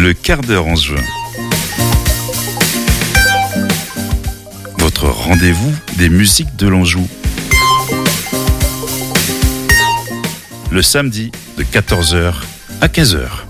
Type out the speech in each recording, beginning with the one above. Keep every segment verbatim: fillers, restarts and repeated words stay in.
Le quart d'heure en juin. Votre rendez-vous des musiques de l'Anjou. Le samedi de quatorze heures à quinze heures.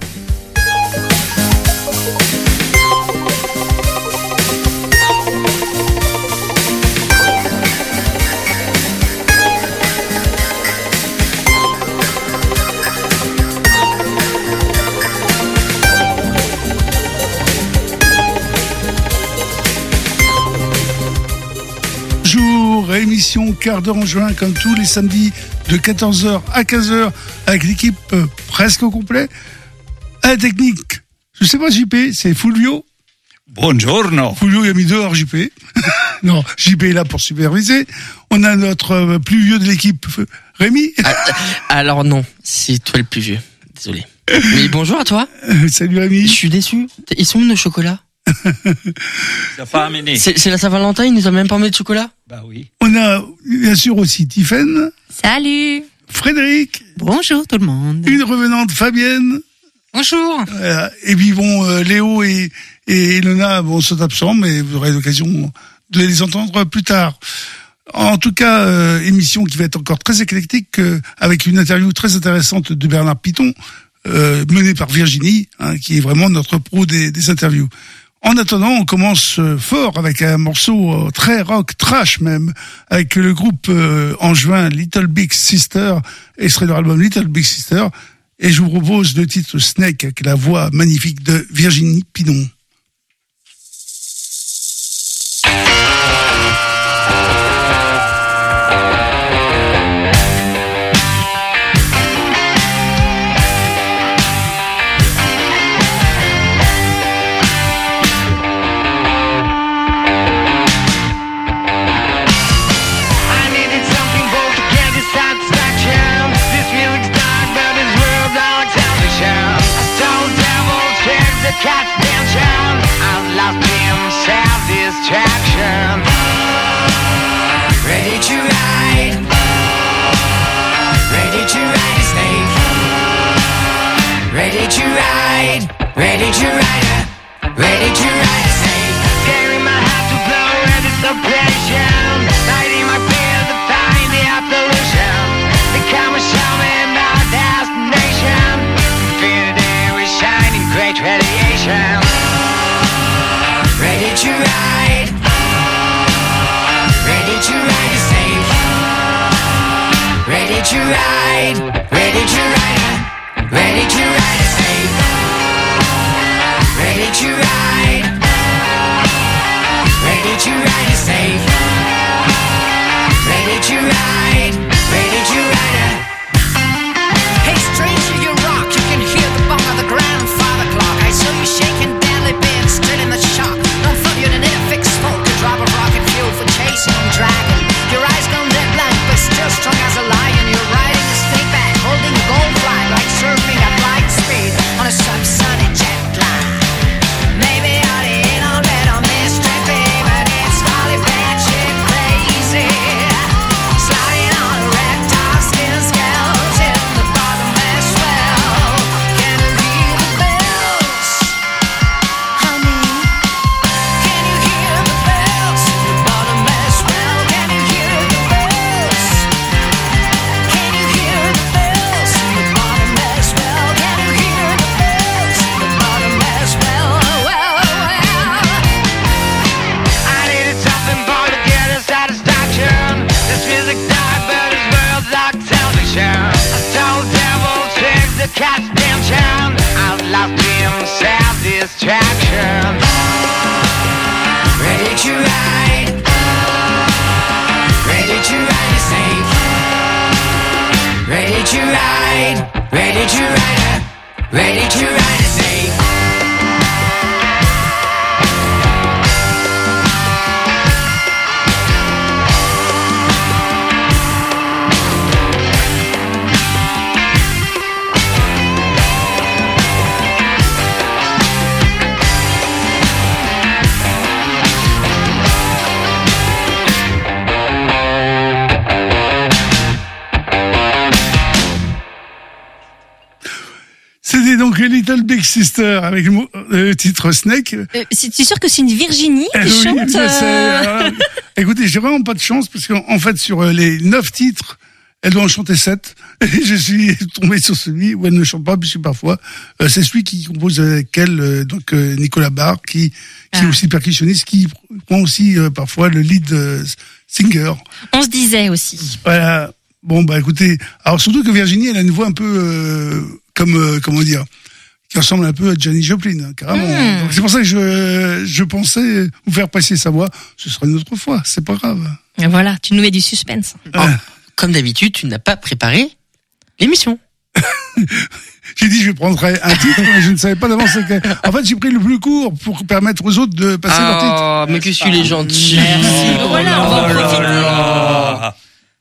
Émission quart d'heure en juin, comme tous les samedis de quatorze heures à quinze heures, avec l'équipe euh, presque au complet. À la technique, je sais pas, J P, c'est Fulvio. Buongiorno. Fulvio, il a mis dehors J P. Non, J P est là pour superviser. On a notre euh, plus vieux de l'équipe, Rémi. Alors non, c'est toi le plus vieux. Désolé. Mais bonjour à toi. Euh, salut Rémi. Je suis déçu. Ils sont où nos chocolats? Ça pas amené. C'est, c'est la Saint-Valentin, ils nous ont même pas emmené de chocolat? Bah oui. On a bien sûr aussi Tiffaine. Salut. Frédéric. Bonjour tout le monde. Une revenante Fabienne. Bonjour. Voilà. Et puis bon, euh, Léo et, et Elena bon, sont absents, mais vous aurez l'occasion de les entendre plus tard. En tout cas, euh, émission qui va être encore très éclectique, euh, avec une interview très intéressante de Bernard Piton, euh, menée par Virginie, hein, qui est vraiment notre pro des, des interviews. En attendant, on commence fort avec un morceau très rock, trash même, avec le groupe euh, en juin Little Big Sister, extrait de leur album Little Big Sister, et je vous propose le titre Snake avec la voix magnifique de Virginie Pinon. Catch attention, I've lost him self-distraction. Ready to ride, ready to ride a snake. Ready to ride, ready to ride a, ready to ride a snake. Tearing my heart to blow, ready suppression. Lighting my fears to find the absolution. They come and show me my destination. Infinity is shining, great radiation. Ready to ride, ready to ride a snake. Ready to ride, ready to ride a, ready to ride a snake. Ready to ride, ready to ride a snake. Ready to ride, ready to ride a. Hey stranger, you rock, you can hear the bong of the grandfather clock. I saw you shaking deadly been still in the shock. Don't throw you in an air-fixed smoke to drop a rocket fuel for chasing a dragon. Your eyes gone dead blank, but still strong as a lion. You're riding a snake back, holding a gold flag, like surfing at light speed on a subsonic jet line. Maybe I ain't all red on this trippy, but it's Holly batshit crazy. Sliding on a reptile skin scales in the bottomless well. Can you hear the bells, honey? Can you hear the bells in the bottomless well? Can you hear the bells? Can you hear the bells in the bottomless well? Can you hear the bells in the bottomless well? Well, well. I needed something more to get a satisfaction. This music died, but his world's like television. I told devil tricks to catch attention. I've lost him self-distraction. Ready to ride, ready to ride a snake. Ready to ride, ready to ride a, ready to ride a snake. C'était donc fait Little Big Sister avec le, mot, le titre Snake. Euh, c'est c'est sûr que c'est une Virginie qui Eh oui, chante. je sais, euh, voilà. Écoutez, j'ai vraiment pas de chance parce qu'en en fait, sur les neuf titres, elle doit en chanter sept. Et je suis tombé sur celui où elle ne chante pas, puisque parfois, euh, c'est celui qui compose avec elle, euh, donc euh, Nicolas Barr, qui, qui Ah. est aussi percussionniste, qui prend aussi euh, parfois le lead euh, singer. On se disait aussi. Voilà. Bon, bah écoutez, alors surtout que Virginie, elle a une voix un peu euh, comme, euh, comment dire, qui ressemble un peu à Janis Joplin, hein, carrément. Mm. Donc c'est pour ça que je, je pensais vous faire passer sa voix. Ce sera une autre fois, c'est pas grave. Et voilà, tu nous mets du suspense. Oh, comme d'habitude, tu n'as pas préparé l'émission. J'ai dit je prendrais un titre, mais je ne savais pas d'avance lequel. En fait, j'ai pris le plus court pour permettre aux autres de passer leur titre. Oh, mais que celui est gentil. Merci. Voilà, on va en profiter. Ah.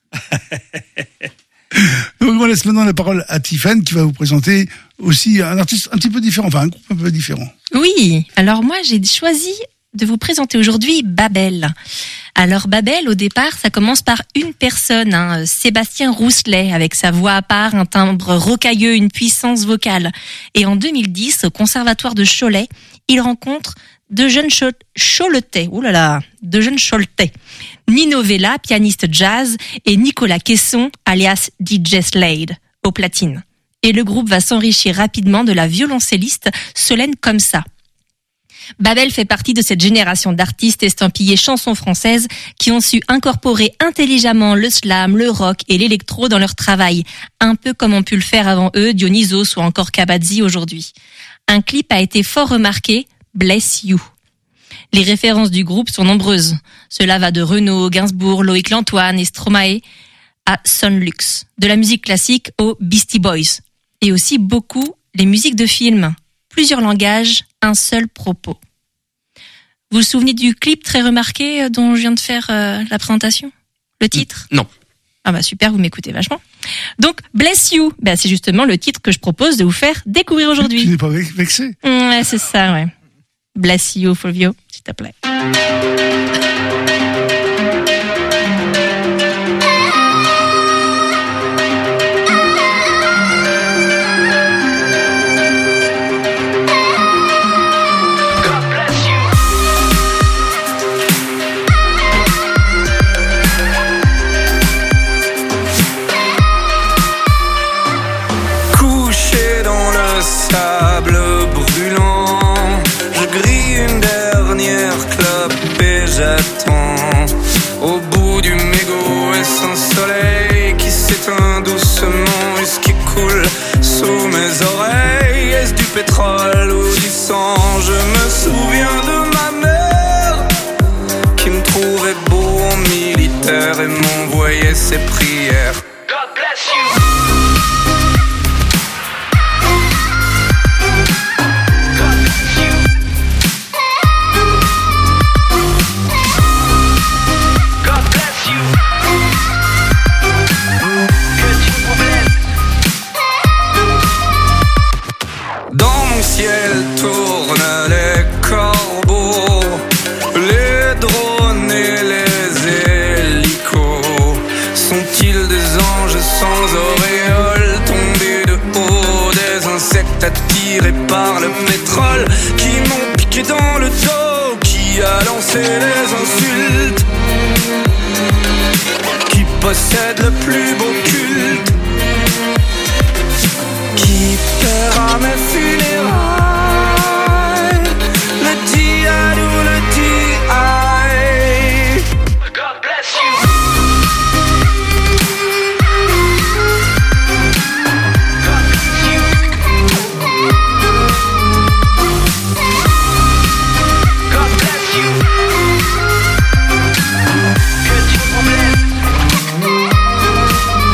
Donc on laisse maintenant la parole à Tiffany qui va vous présenter aussi un artiste un petit peu différent, enfin un groupe un peu différent. Oui, alors moi j'ai choisi de vous présenter aujourd'hui Babel. Alors Babel, au départ, ça commence par une personne, hein, Sébastien Rousselet, avec sa voix à part, un timbre rocailleux, une puissance vocale. Et en deux mille dix, au conservatoire de Cholet, il rencontre deux jeunes Cho- Choletais, oh là là, deux jeunes Choletais, Nino Vella, pianiste jazz, et Nicolas Quesson, alias D J Slade, au platine. Et le groupe va s'enrichir rapidement de la violoncelliste Solène Comsa. Babel fait partie de cette génération d'artistes estampillés chansons françaises qui ont su incorporer intelligemment le slam, le rock et l'électro dans leur travail, un peu comme ont pu le faire avant eux Dionysos ou encore Kabadzi aujourd'hui. Un clip a été fort remarqué, Bless You. Les références du groupe sont nombreuses. Cela va de Renaud, Gainsbourg, Loïc Lantoine et Stromae à Sonlux, de la musique classique aux Beastie Boys. Et aussi beaucoup les musiques de films. Plusieurs langages, un seul propos. Vous vous souvenez du clip très remarqué dont je viens de faire euh, la présentation? Le titre? Non. Ah bah super, vous m'écoutez vachement. Donc, Bless You, bah c'est justement le titre que je propose de vous faire découvrir Tu aujourd'hui. n'es pas vexé? Ouais, c'est ça, ouais. Bless You, Fulvio, s'il te plaît. Couché dans le sable brûlant, je grille une dernière clope et j'attends. Au bout du mégot est un soleil qui s'éteint doucement et ce qui coule sous mes oreilles. Est-ce du pétrole ou du sang? Je me souviens de ma mère qui me trouvait beau en militaire et m'envoyait ses prières. God bless you. Dans mon ciel tournent les corbeaux, les drones et les hélicos. Sont-ils des anges sans auréole, tombés de haut, des insectes attirés par le pétrole, qui m'ont piqué dans le dos, qui a lancé les insultes, qui possède le plus beau culte, qui paiera mes funérailles, le diade ou le di. God bless you. God bless you. God bless you. Que Dieu vous blesse.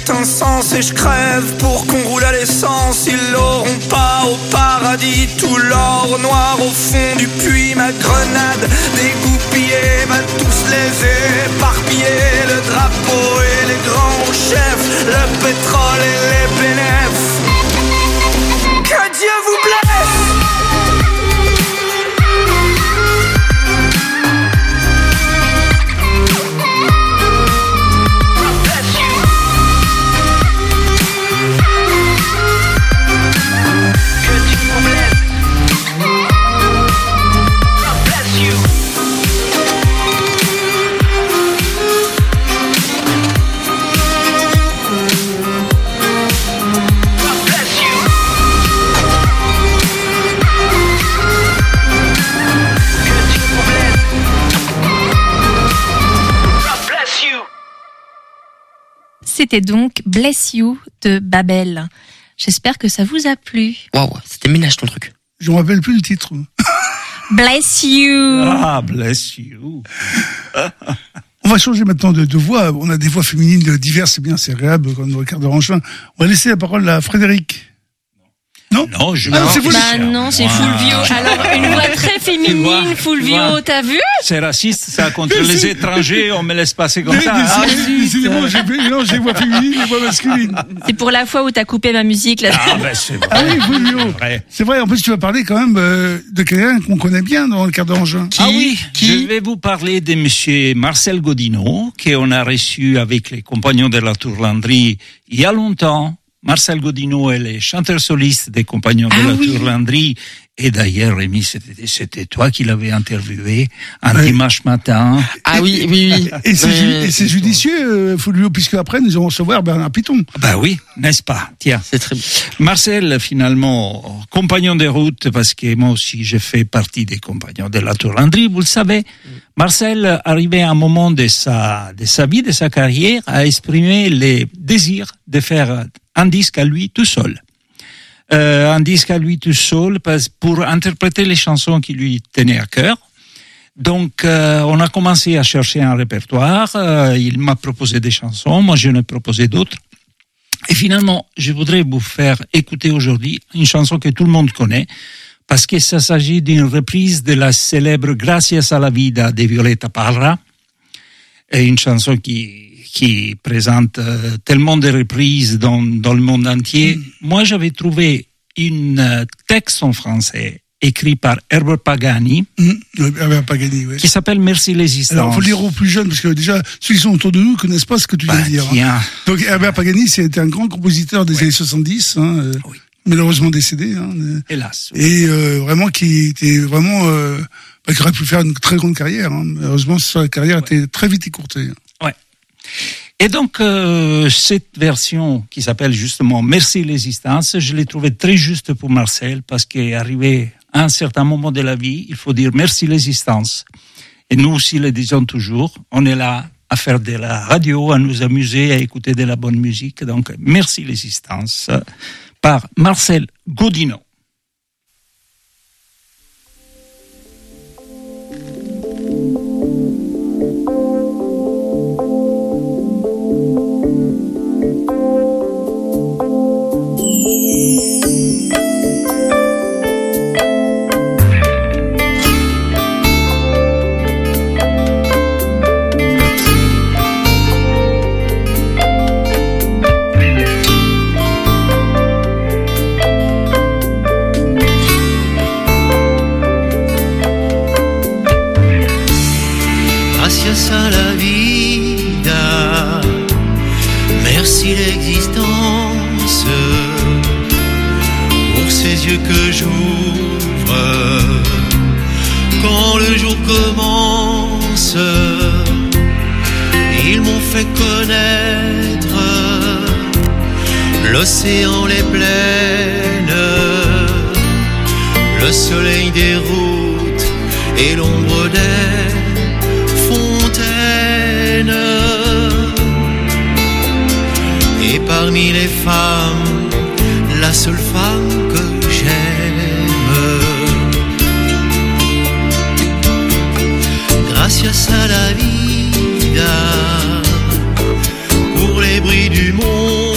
un sens et je crève pour qu'on roule à l'essence. Ils l'auront pas au paradis, tout l'or noir au fond du puits. Ma grenade dégoupillée va tous les éparpiller. Le drapeau et les grands chefs, le pétrole et les bénéfices. Que Dieu vous blesse. C'était donc Bless You de Babel. J'espère que ça vous a plu. Waouh, c'était ménage ton truc. Je me rappelle plus le titre. Bless You. Ah, bless you. On va changer maintenant de, de voix. On a des voix féminines diverses, c'est bien, c'est agréable, comme Ricardo Ranchin. On va laisser la parole à Frédéric. Non, non, je ah, non, c'est vous. Bah non, c'est Fulvio. Alors, une voix très féminine, vois, Fulvio, t'as vu? C'est raciste, ça, contre les étrangers, on me laisse passer comme Mais, ça. mais, Ah, c'est- décidément, j'ai non, j'ai voix féminine et voix masculine. C'est pour la fois où t'as coupé ma musique, là. ah, ben c'est vrai. Ah oui, Fulvio. vrai. C'est vrai, en plus, tu vas parler quand même euh, de quelqu'un qu'on connaît bien dans le cadre d'Angers. Ah oui, je vais vous parler de monsieur Marcel Godineau, qu'on a reçu avec les Compagnons de la Tourlandrie il y a longtemps. Marcel Godineau est le chanteur soliste des Compagnons de Ah la oui. Tourlandrie. Et d'ailleurs, Rémi, c'était, c'était toi qui l'avais interviewé un Ouais. dimanche matin. Ah oui, oui, oui. Et c'est, ju- Euh, et c'est judicieux, euh, Fulvio, puisque après, nous allons recevoir Bernard Piton. Bah oui, n'est-ce pas? Tiens. C'est très bien. Marcel, finalement, compagnon de route, parce que moi aussi, je fais partie des Compagnons de la Tourlandrie, vous le savez. Marcel, arrivé à un moment de sa, de sa vie, de sa carrière, a exprimé le désir de faire un disque à lui tout seul. Euh, un disque à lui tout seul parce- pour interpréter les chansons qui lui tenaient à cœur. Donc, euh, on a commencé à chercher un répertoire. Euh, il m'a proposé des chansons, moi je lui ai proposé d'autres. Et finalement, je voudrais vous faire écouter aujourd'hui une chanson que tout le monde connaît, parce que ça s'agit d'une reprise de la célèbre Gracias a la vida de Violeta Parra, et une chanson qui qui présente euh, tellement de reprises dans dans le monde entier. Mm. Moi, j'avais trouvé une euh, texte en français écrit par Herbert Pagani, Mmh. Oui, Herbert Pagani, oui. qui s'appelle Merci l'existence. Alors, faut le dire aux plus jeunes, parce que déjà, ceux qui sont autour de nous ne connaissent pas ce que tu viens Bah, de dire. hein. tiens. Donc, Herbert Pagani, c'était un grand compositeur des années soixante-dix, hein, euh, Oui. malheureusement décédé, hein, euh, Hélas. et euh, vraiment qui était vraiment, euh, bah, qui aurait pu faire une très grande carrière. Hein. Malheureusement, sa carrière Ouais. était très vite écourtée. Ouais. Et donc, euh, cette version qui s'appelle justement Merci l'existence, je l'ai trouvée très juste pour Marcel, parce qu'arrivé à un certain moment de la vie, il faut dire merci l'existence. Et nous aussi le disons toujours, on est là à faire de la radio, à nous amuser, à écouter de la bonne musique. Donc, merci l'existence, par Marcel Godineau. Gracias a la vida, merci l'existence, pour ces yeux que j'ouvre quand le jour commence. Ils m'ont fait connaître l'océan, les plaines, le soleil des routes et l'ombre des fontaines. Et parmi les femmes, la seule femme que j'aime. Gracias a la vida, pour les bruits du monde,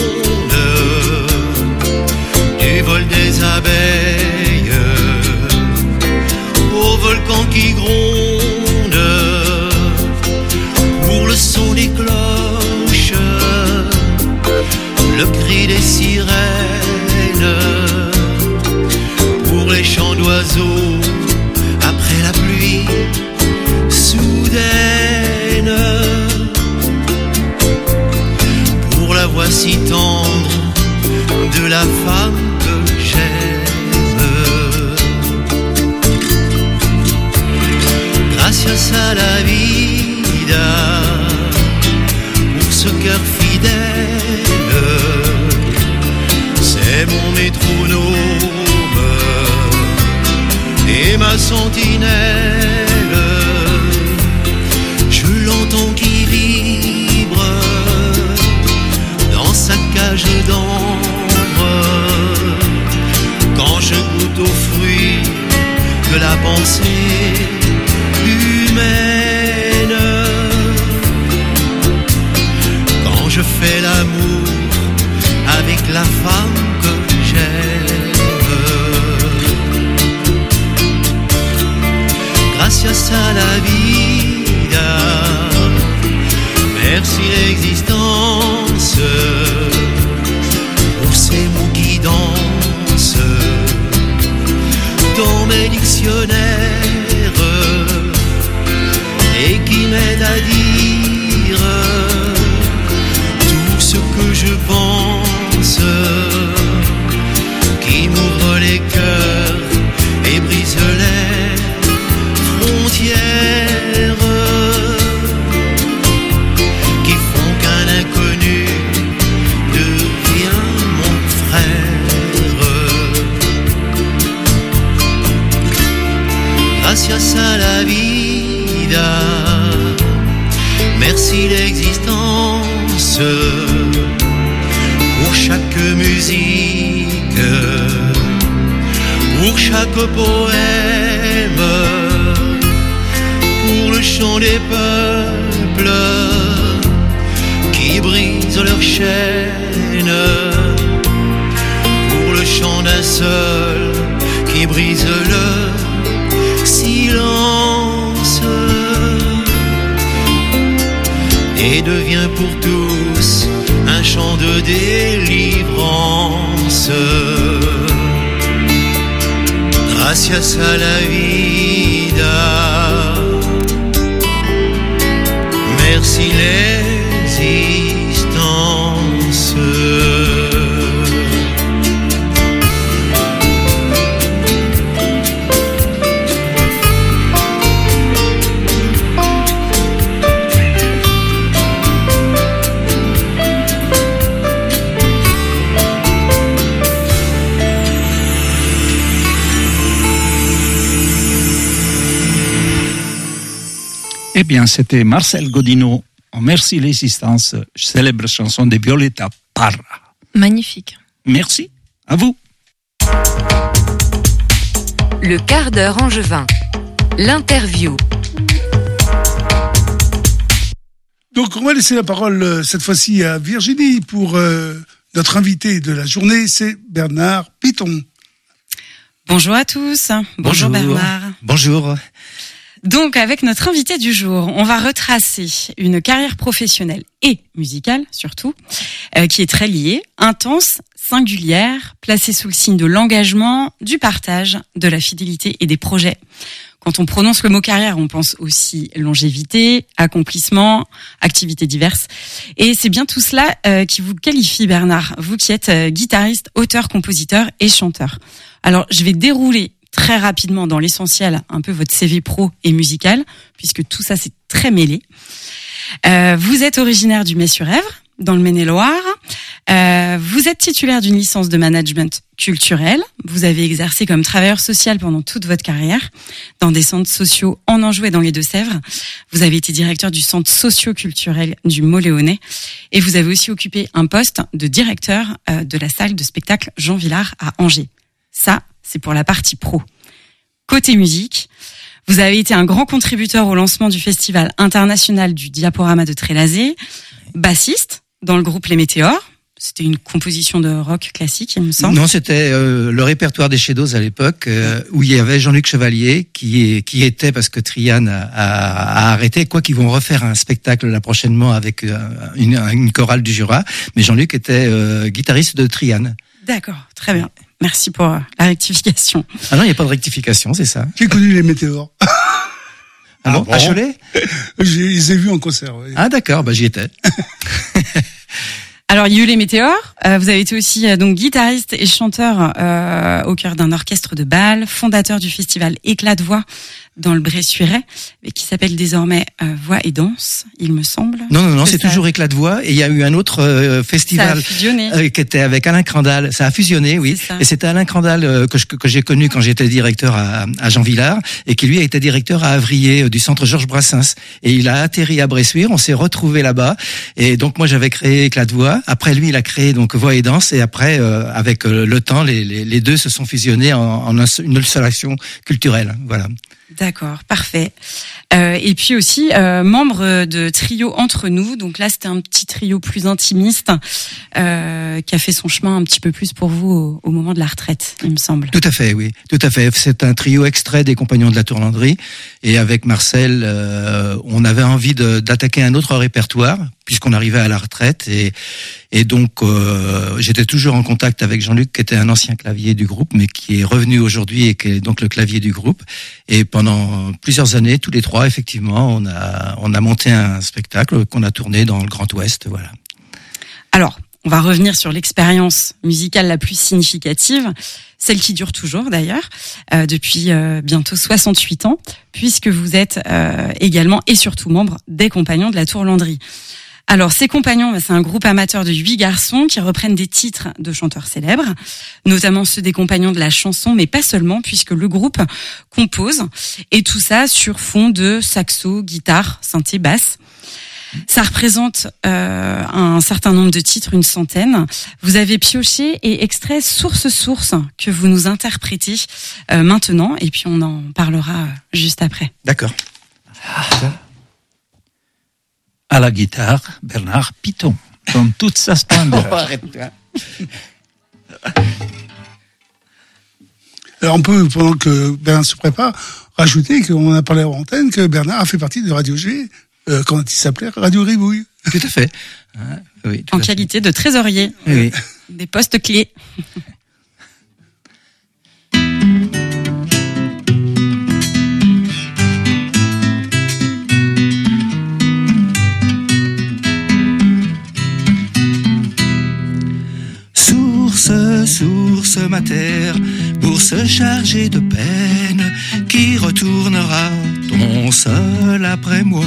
sentinelle. Je l'entends qui vibre dans sa cage d'ambre. Quand je goûte aux fruits de la pensée humaine, quand je fais l'amour avec la femme que j'aime. Gracias a la vida, merci l'existence, pour ces mots qui dansent dans mes dictionnaires et qui m'aident à dire tout ce que je pense, qui m'ouvre les cœurs et brise les frontières, qui font qu'un inconnu devient mon frère. Gracias a la vida, merci l'existence, pour chaque musique, pour chaque poème, pour le chant des peuples qui brisent leurs chaînes, pour le chant d'un seul qui brise le silence et devient pour tous un chant de délivrance. Gracias a la vida, merci l'existence. Eh bien, c'était Marcel Godino en Merci l'existence, célèbre chanson de Violeta Parra. Magnifique. Merci, à vous. Le quart d'heure angevin. L'interview. Donc, on va laisser la parole euh, cette fois-ci à Virginie pour euh, notre invité de la journée, c'est Bernard Piton. Bonjour à tous. Bonjour, Bonjour Bernard. Bonjour. Donc, avec notre invité du jour, on va retracer une carrière professionnelle et musicale, surtout, euh, qui est très liée, intense, singulière, placée sous le signe de l'engagement, du partage, de la fidélité et des projets. Quand on prononce le mot carrière, on pense aussi longévité, accomplissement, activités diverses. Et c'est bien tout cela euh, qui vous qualifie, Bernard, vous qui êtes euh, guitariste, auteur, compositeur et chanteur. Alors, je vais dérouler très rapidement dans l'essentiel un peu votre C V pro et musical, puisque tout ça c'est très mêlé. Euh, vous êtes originaire du Mets-sur-Èvre, dans le Maine-et-Loire. Euh, vous êtes titulaire d'une licence de management culturel. Vous avez exercé comme travailleur social pendant toute votre carrière dans des centres sociaux en Anjou et dans les Deux-Sèvres. Vous avez été directeur du centre socio-culturel du Mont-Léonnais et vous avez aussi occupé un poste de directeur euh, de la salle de spectacle Jean Villard à Angers. Ça, c'est pour la partie pro. Côté musique, vous avez été un grand contributeur au lancement du Festival international du Diaporama de Trélazé, bassiste dans le groupe Les Météores. C'était une composition de rock classique, il me semble. Non, c'était euh, le répertoire des Shadows à l'époque, euh, où il y avait Jean-Luc Chevalier, qui, est, qui était, parce que Trian a, a, a arrêté, quoi qu'ils vont refaire un spectacle là prochainement avec euh, une, une chorale du Jura, mais Jean-Luc était euh, guitariste de Trian. D'accord, très bien. Merci pour la rectification. Ah non, il n'y a pas de rectification, c'est ça. J'ai connu les Météores. Ah, ah bon, bon. À Cholet? Je les ai vus en concert. Oui. Ah d'accord, bah j'y étais. Alors, il y a eu les Météores. Euh, vous avez été aussi euh, donc guitariste et chanteur euh, au cœur d'un orchestre de bal, fondateur du festival Éclat de voix dans le Bressuirais, et qui s'appelle désormais euh, Voix et Danse, il me semble. Non, non, non, Que c'est ça- toujours Éclat de Voix. Et il y a eu un autre euh, Ça a festival fusionné. euh, qui était avec Alain Crandal. Ça a fusionné, oui. C'est ça. Et c'était Alain Crandal euh, que, je- que j'ai connu quand j'étais directeur à, à Jean Villard, et qui lui a été directeur à Avrier euh, du centre Georges Brassens. Et il a atterri à Bressuire. On s'est retrouvés là-bas. Et donc moi j'avais créé Éclat de Voix. Après lui il a créé donc Voix et Danse. Et après euh, avec euh, le temps les, les, les deux se sont fusionnés en, en un seul- une seule action culturelle. Voilà. D'accord, parfait. Euh, et puis aussi euh, membre de trio Entre Nous. Donc là, c'était un petit trio plus intimiste euh, qui a fait son chemin un petit peu plus pour vous au, au moment de la retraite, il me semble. Tout à fait, oui, tout à fait. C'est un trio extrait des Compagnons de la Tourlandrie. Et avec Marcel, euh, on avait envie de, d'attaquer un autre répertoire puisqu'on arrivait à la retraite. Et, et donc, euh, j'étais toujours en contact avec Jean-Luc, qui était un ancien clavier du groupe, mais qui est revenu aujourd'hui et qui est donc le clavier du groupe. Et pendant plusieurs années, tous les trois, effectivement, on a, on a monté un spectacle qu'on a tourné dans le Grand Ouest, voilà. Alors, on va revenir sur l'expérience musicale la plus significative, celle qui dure toujours d'ailleurs, euh, depuis euh, bientôt soixante-huit ans, puisque vous êtes euh, également et surtout membre des Compagnons de la Tourlandrie. Alors, ces compagnons, bah, c'est un groupe amateur de huit garçons qui reprennent des titres de chanteurs célèbres, notamment ceux des Compagnons de la chanson, mais pas seulement, puisque le groupe compose, et tout ça sur fond de saxo, guitare, synthé, basse. Ça représente euh, un certain nombre de titres, une centaine. Vous avez pioché et extrait source source que vous nous interprétez euh, maintenant, et puis on en parlera juste après. D'accord. À la guitare, Bernard Piton, dans toute sa splendeur. Arrête-toi. Alors on peut, pendant que Bernard se prépare, rajouter qu'on a parlé en antenne que Bernard a fait partie de Radio G, euh, quand il s'appelait Radio Ribouille. Tout à fait. Hein, oui, tout En à fait. qualité de trésorier, Oui, oui. des postes clés. Source, source ma terre, bourse chargée de peine, qui retournera ton sol après moi.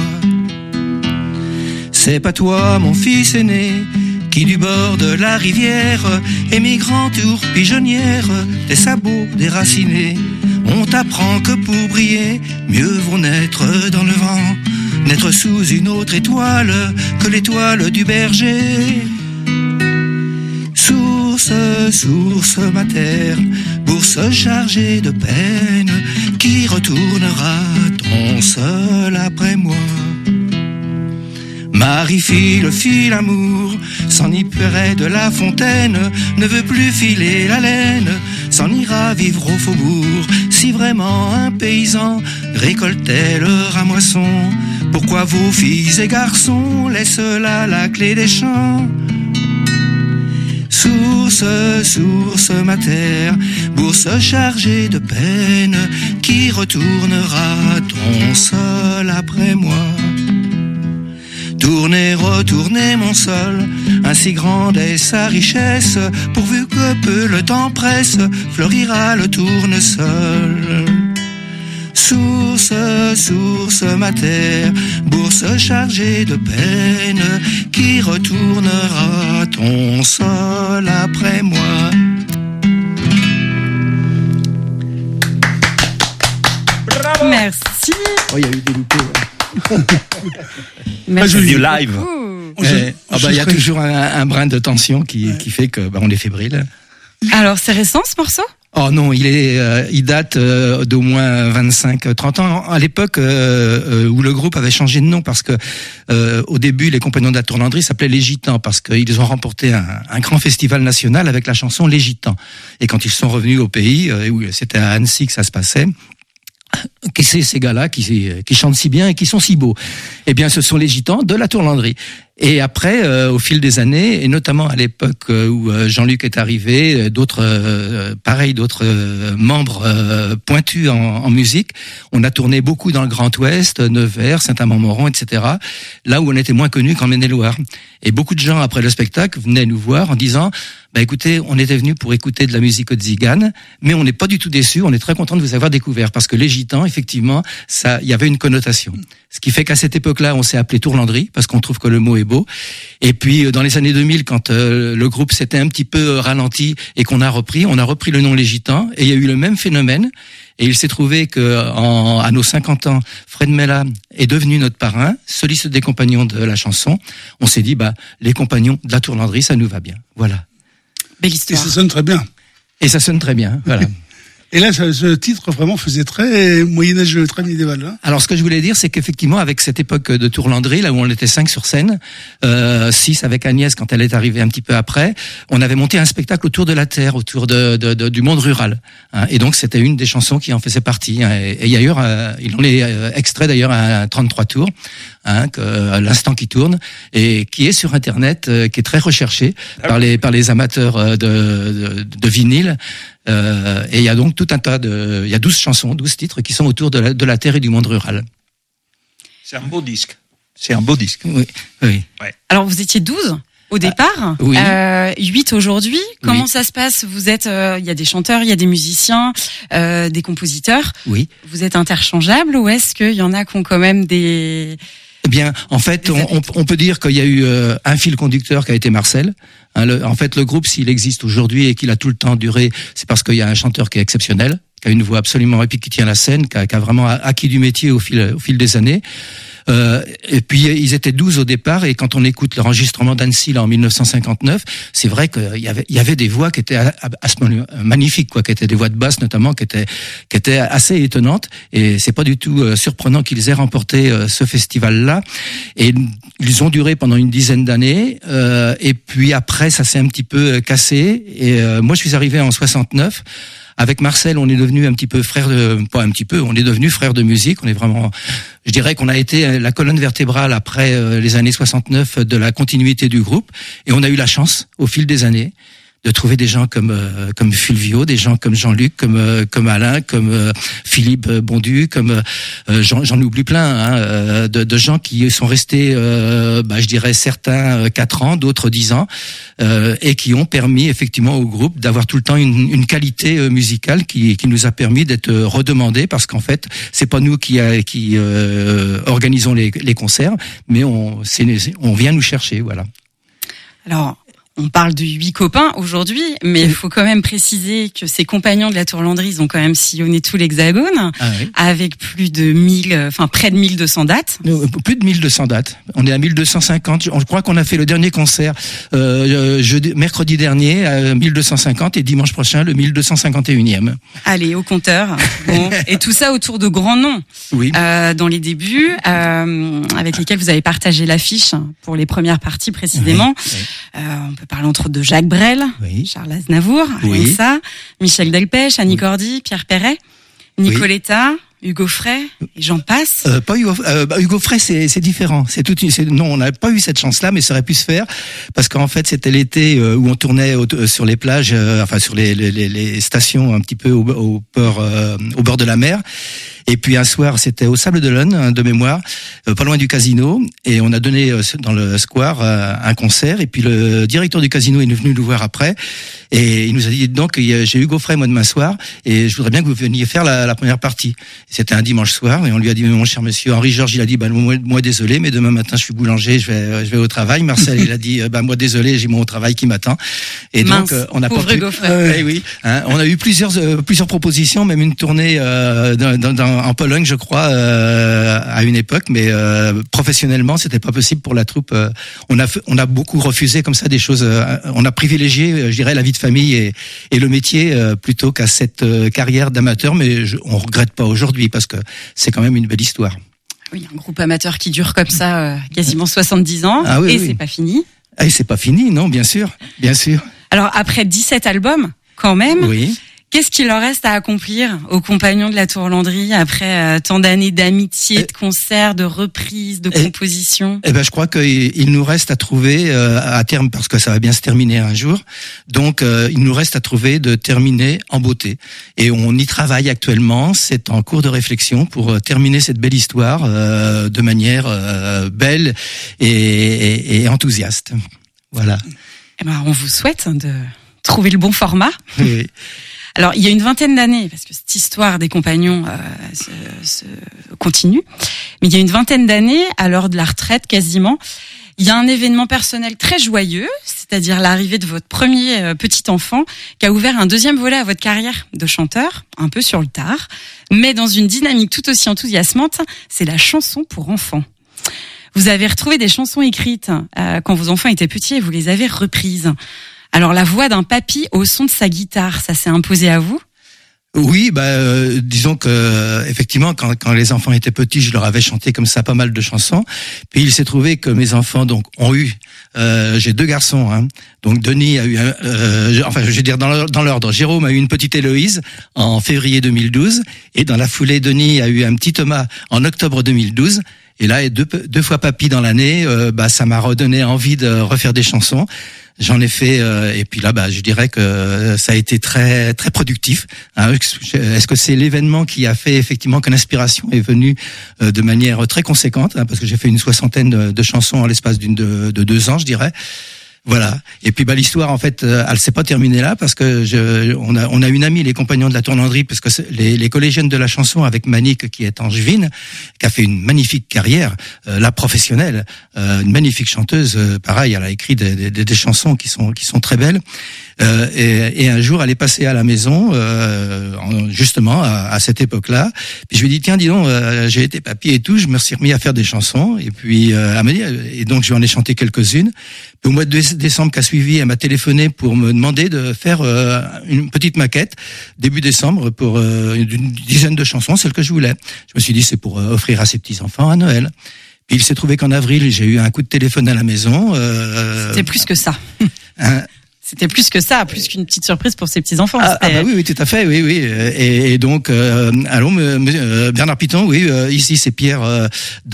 C'est pas toi, mon fils aîné, qui du bord de la rivière, émigrant tour pigeonnière, des sabots déracinés. On t'apprend que pour briller, mieux vaut naître dans le vent, naître sous une autre étoile que l'étoile du berger. Source, source ma terre, bourse chargée de peine, qui retournera ton sol après moi. Marie-fille, file amour, s'en ira de la fontaine, ne veut plus filer la laine, s'en ira vivre au faubourg. Si vraiment un paysan récoltait leur à moisson, pourquoi vos filles et garçons laissent là la clé des champs? Source, source ma terre, bourse chargée de peine, qui retournera ton sol après moi. Tournez, retournez mon sol, ainsi grande est sa richesse, pourvu que peu le temps presse, fleurira le tournesol. Source, source ma terre, bourse chargée de peine, qui retournera ton sol après moi. Merci. Oh, il y a eu des loupés. Ouais. Merci. Du live. beaucoup. Eh, ah bah, il y a toujours un, un brin de tension qui, qui fait que bah, on est fébrile. Alors, c'est récent ce morceau? Oh non, il est, euh, il date euh, d'au moins vingt-cinq trente ans. À l'époque euh, euh, où le groupe avait changé de nom, parce que euh, au début, les Compagnons de la Tourlandrie s'appelaient Les Gitans, parce qu'ils ont remporté un, un grand festival national avec la chanson Les Gitans. Et quand ils sont revenus au pays, euh, où c'était à Annecy que ça se passait, qui c'est ces gars-là qui, qui chantent si bien et qui sont si beaux? Eh bien, ce sont les Gitans de la Tourlandrie. Et après, euh, au fil des années, et notamment à l'époque euh, où euh, Jean-Luc est arrivé, d'autres, euh, pareil, d'autres euh, membres euh, pointus en, en musique, on a tourné beaucoup dans le Grand Ouest, Nevers, Saint-Amand-Moron, et cetera. Là où on était moins connus qu'en Maine-et-Loire. Et beaucoup de gens, après le spectacle, venaient nous voir en disant, bah écoutez, on était venu pour écouter de la musique tzigane, mais on n'est pas du tout déçus, on est très content de vous avoir découvert, parce que les gitans, effectivement, ça, il y avait une connotation. Ce qui fait qu'à cette époque-là, on s'est appelé Tourlandry, parce qu'on trouve que le mot est beau. Et puis, dans les années deux mille, quand euh, le groupe s'était un petit peu ralenti et qu'on a repris, on a repris le nom Les Gitans, et il y a eu le même phénomène. Et il s'est trouvé que, en, à nos cinquante ans, Fred Mella est devenu notre parrain, soliste des compagnons de la chanson. On s'est dit, bah, les compagnons de la Tourlandry, ça nous va bien. Voilà. Belle histoire. Et ça sonne très bien. Et ça sonne très bien, voilà. Et là, ce, ce titre vraiment faisait très moyenâgeux, très médiéval. Hein. Alors, ce que je voulais dire, c'est qu'effectivement, avec cette époque de Tourlandry, là où on était cinq sur scène, euh, six avec Agnès quand elle est arrivée un petit peu après, on avait monté un spectacle autour de la terre, autour de, de, de du monde rural. Hein, et donc, c'était une des chansons qui en faisait partie. Hein, et il y a eu, euh, il en est euh, extrait d'ailleurs à trente-trois tours, hein, que, à l'instant qui tourne, et qui est sur Internet, euh, qui est très recherché par les par les amateurs de, de, de vinyle. Euh, et il y a donc tout un tas de, il y a douze chansons, douze titres qui sont autour de la, de la terre et du monde rural. C'est un beau disque. C'est un beau disque. Oui, oui. Ouais. Alors, vous étiez douze au départ, ah, oui. euh, huit aujourd'hui. Comment oui. ça se passe? Vous êtes, euh, il y a des chanteurs, il y a des musiciens, euh, des compositeurs. Oui. Vous êtes interchangeables ou est-ce qu'il y en a qui ont quand même des... Eh bien, en fait, on, on, on peut dire qu'il y a eu euh, un fil conducteur qui a été Marcel. Hein, le, en fait, le groupe, s'il existe aujourd'hui et qu'il a tout le temps duré, c'est parce qu'il y a un chanteur qui est exceptionnel, qui a une voix absolument épique, qui tient la scène, qui a, qui a vraiment acquis du métier au fil, au fil des années. Euh, et puis ils étaient douze au départ, et quand on écoute l'enregistrement d'Annecy là en mille neuf cent cinquante-neuf, c'est vrai qu'il y avait il y avait des voix qui étaient à, à, à ce moment magnifiques, quoi, qui étaient des voix de basse notamment, qui étaient qui étaient assez étonnantes, et c'est pas du tout euh, surprenant qu'ils aient remporté euh, ce festival là. Et ils ont duré pendant une dizaine d'années, euh, et puis après ça s'est un petit peu cassé, et euh, moi je suis arrivé en soixante-neuf. Avec Marcel, on est devenu un petit peu frère de, pas un petit peu, on est devenu frère de musique. On est vraiment, je dirais qu'on a été la colonne vertébrale après les années soixante-neuf de la continuité du groupe. Et on a eu la chance, au fil des années, de trouver des gens comme euh, comme Fulvio, des gens comme Jean-Luc, comme euh, comme Alain, comme euh, Philippe Bondu, comme euh, j'en, j'en oublie plein, hein, euh, de, de gens qui sont restés, euh, bah, je dirais certains quatre ans, d'autres dix ans, euh, et qui ont permis effectivement au groupe d'avoir tout le temps une, une qualité musicale qui qui nous a permis d'être redemandés, parce qu'en fait c'est pas nous qui a, qui euh, organisons les les concerts, mais on c'est, on vient nous chercher, voilà. Alors, on parle de huit copains aujourd'hui, mais il faut quand même préciser que ces compagnons de la Tourlandry, ils ont quand même sillonné tout l'Hexagone, ah oui. avec plus de mille, enfin près de mille deux cents dates. Plus de mille deux cents dates. On est à mille deux cent cinquante. Je crois qu'on a fait le dernier concert euh, jeudi, mercredi dernier à mille deux cent cinquante, et dimanche prochain le mille deux cent cinquante et unième. Allez, au compteur. Bon, et tout ça autour de grands noms. Oui. Euh, dans les débuts, euh, avec lesquels vous avez partagé l'affiche pour les premières parties précisément. Oui. Oui. Euh, on peut parler entre autres de Jacques Brel, oui. Charles Aznavour, oui. ça, Michel Delpech, Annie oui. Cordy, Pierre Perret, Nicoletta, oui. Hugo Frey, et j'en passe. Euh, pas Hugo, euh, bah, Hugo Frey, c'est, c'est différent. C'est toute une, c'est, non, on n'a pas eu cette chance-là, mais ça aurait pu se faire, parce qu'en fait, c'était l'été euh, où on tournait au, euh, sur les plages, euh, enfin sur les, les, les stations un petit peu au, au, port, euh, au bord de la mer. Et puis un soir, c'était au Sable d'Olonne, hein, de mémoire, euh, pas loin du casino, et on a donné euh, dans le square euh, un concert. Et puis le directeur du casino est venu nous voir après, et il nous a dit donc j'ai Hugo Frey moi demain soir, et je voudrais bien que vous veniez faire la, la première partie. C'était un dimanche soir, et on lui a dit mon cher monsieur Henri Georges, il a dit bah moi, moi désolé, mais demain matin je suis boulanger, je vais je vais au travail. Marcel il a dit bah moi désolé, j'ai mon travail qui m'attend. Et Mince, donc euh, on a pas pu. Euh, eh oui, hein, on a eu plusieurs euh, plusieurs propositions, même une tournée euh, dans, dans, dans en Pologne, je crois, euh, à une époque, mais euh, professionnellement, c'était pas possible pour la troupe. Euh, on a on a beaucoup refusé comme ça des choses. Euh, on a privilégié, je dirais, la vie de famille et, et le métier euh, plutôt qu'à cette euh, carrière d'amateur. Mais je, on regrette pas aujourd'hui, parce que c'est quand même une belle histoire. Oui, un groupe amateur qui dure comme ça euh, quasiment soixante-dix ans, ah oui, et oui. c'est pas fini. Ah, et c'est pas fini, non, bien sûr, bien sûr. Alors après dix-sept albums, quand même. Oui. Qu'est-ce qu'il leur reste à accomplir aux compagnons de la Tourlandry après euh, tant d'années d'amitié, de concerts, de reprises, de compositions? Eh ben, je crois qu'il nous reste à trouver euh, à terme, parce que ça va bien se terminer un jour. Donc, euh, il nous reste à trouver de terminer en beauté. Et on y travaille actuellement. C'est en cours de réflexion pour euh, terminer cette belle histoire euh, de manière euh, belle et, et, et enthousiaste. Voilà. Eh ben, on vous souhaite de trouver le bon format. Oui. Alors, il y a une vingtaine d'années, parce que cette histoire des compagnons euh, se, se continue, mais il y a une vingtaine d'années, à l'heure de la retraite quasiment, il y a un événement personnel très joyeux, c'est-à-dire l'arrivée de votre premier euh, petit enfant, qui a ouvert un deuxième volet à votre carrière de chanteur, un peu sur le tard, mais dans une dynamique tout aussi enthousiasmante, c'est la chanson pour enfants. Vous avez retrouvé des chansons écrites euh, quand vos enfants étaient petits et vous les avez reprises. Alors la voix d'un papy au son de sa guitare, ça s'est imposé à vous ? Oui, bah euh, disons que euh, effectivement quand quand les enfants étaient petits, je leur avais chanté comme ça pas mal de chansons. Puis il s'est trouvé que mes enfants donc ont eu euh, j'ai deux garçons hein. Donc Denis a eu un, euh, enfin je vais dire dans l'ordre, dans l'ordre. Jérôme a eu une petite Héloïse en février deux mille douze et dans la foulée Denis a eu un petit Thomas en octobre deux mille douze. Et là, deux, deux fois papy dans l'année, euh, bah ça m'a redonné envie de refaire des chansons. J'en ai fait, euh, et puis là, bah je dirais que ça a été très très productif. Hein. Est-ce que c'est l'événement qui a fait effectivement que l'inspiration est venue euh, de manière très conséquente, hein, parce que j'ai fait une soixantaine de, de chansons en l'espace d'une de, de deux ans, je dirais. Voilà. Et puis bah l'histoire en fait, euh, elle s'est pas terminée là parce que je, on a on a une amie, les compagnons de la Tourlandrie, parce que les, les collégiennes de la chanson avec Manique qui est angevine, qui a fait une magnifique carrière, euh, la professionnelle, euh, une magnifique chanteuse. Euh, pareil, elle a écrit des, des, des chansons qui sont qui sont très belles. Euh, et, et un jour, elle est passée à la maison, euh, justement à, à cette époque-là. Puis je lui ai dit tiens, dis donc, euh, j'ai été papy et tout, je me suis remis à faire des chansons. Et puis euh, elle m'a dit, et donc je lui en ai chanté quelques-unes. Puis au mois de décembre qui a suivi, elle m'a téléphoné pour me demander de faire euh, une petite maquette début décembre pour euh, une dizaine de chansons, celle que je voulais. Je me suis dit c'est pour euh, offrir à ses petits enfants à Noël. Puis il s'est trouvé qu'en avril, j'ai eu un coup de téléphone à la maison. Euh, C'était plus que ça. Un, C'était plus que ça, plus qu'une petite surprise pour ses petits-enfants. Ah, ah bah oui, oui, tout à fait, oui, oui. Et, et donc, euh, allô, euh, Bernard Piton, oui, euh, ici c'est Pierre euh,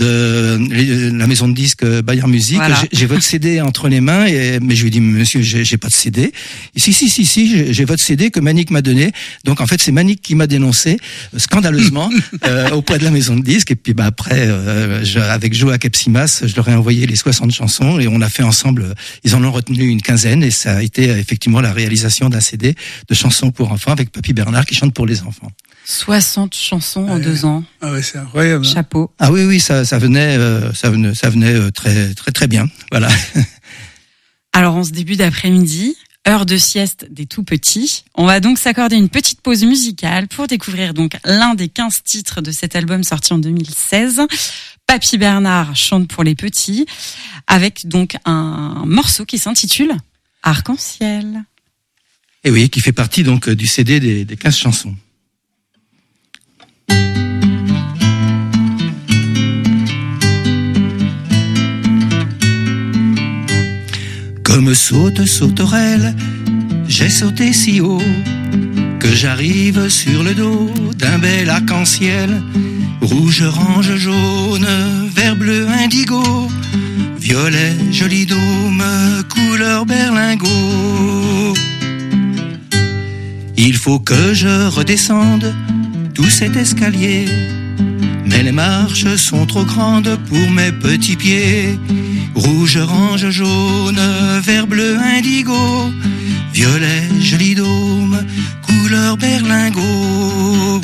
de la maison de disques Bayer Musique. Voilà. J'ai, j'ai votre C D entre les mains, et, mais je lui dis, monsieur, j'ai, j'ai pas de C D. Et si, si, si, si, j'ai, j'ai votre C D que Manique m'a donné. Donc en fait, c'est Manique qui m'a dénoncé scandaleusement euh, auprès de la maison de disques. Et puis bah après, euh, je, avec Joa Kepsimas, je leur ai envoyé les soixante chansons et on a fait ensemble. Ils en ont retenu une quinzaine et ça a été effectivement la réalisation d'un C D de chansons pour enfants avec Papy Bernard qui chante pour les enfants. soixante chansons en Ouais. deux ans. Ah ouais, c'est incroyable. Chapeau. Ah oui, oui, ça, ça venait, euh, ça venait, ça venait euh, très, très, très bien. Voilà. Alors, en ce début d'après-midi, heure de sieste des tout petits, on va donc s'accorder une petite pause musicale pour découvrir donc l'un des quinze titres de cet album sorti en deux mille seize. Papy Bernard chante pour les petits, avec donc un morceau qui s'intitule Arc-en-ciel. Et oui, qui fait partie donc du C D des, des quinze chansons. Comme saute sauterelle, j'ai sauté si haut que j'arrive sur le dos d'un bel arc-en-ciel. Rouge, orange, jaune, vert, bleu, indigo, violet, joli dôme, couleur berlingot. Il faut que je redescende tout cet escalier, mais les marches sont trop grandes pour mes petits pieds. Rouge, orange, jaune, vert, bleu, indigo, violet, joli dôme, couleur berlingot.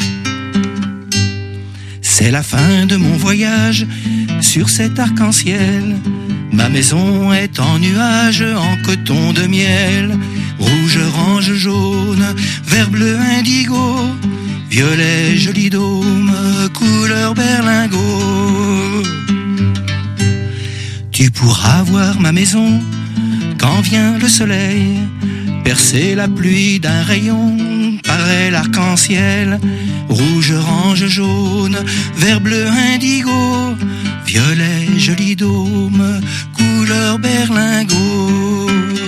C'est la fin de mon voyage sur cet arc-en-ciel. Ma maison est en nuage, en coton de miel. Rouge, orange, jaune, vert, bleu, indigo, violet, joli dôme, couleur berlingot. Tu pourras voir ma maison quand vient le soleil, percer la pluie d'un rayon, paraît l'arc-en-ciel. Rouge, orange, jaune, vert, bleu, indigo, violet, joli dôme, couleur berlingot.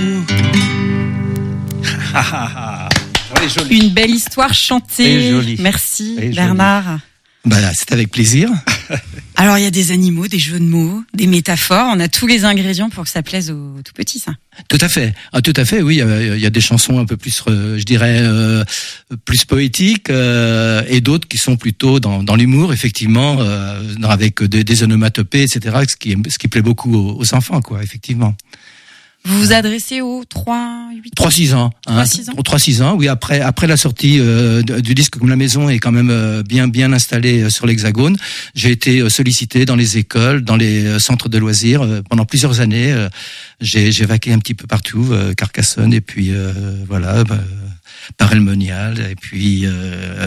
Une belle histoire chantée. Et jolie. Merci Et Bernard. Bah, c'est avec plaisir. Alors il y a des animaux, des jeux de mots, des métaphores. On a tous les ingrédients pour que ça plaise aux tout petits, ça. Tout à fait. Ah, tout à fait. Oui, il y a des chansons un peu plus, euh, je dirais, euh, plus poétiques, euh, et d'autres qui sont plutôt dans, dans l'humour, effectivement, euh, avec des, des onomatopées, et cetera. Ce qui, ce qui plaît beaucoup aux, aux enfants, quoi, effectivement. Vous vous adressez aux trois huit trois six ans. trois six ans. trois six ans, oui. Après, après la sortie euh, du disque, comme la maison est quand même euh, bien, bien installée euh, sur l'Hexagone, j'ai été euh, sollicité dans les écoles, dans les euh, centres de loisirs euh, pendant plusieurs années. Euh, j'ai, j'ai vaqué un petit peu partout, euh, Carcassonne et puis euh, voilà, bah, Paray-le-Monial et puis euh,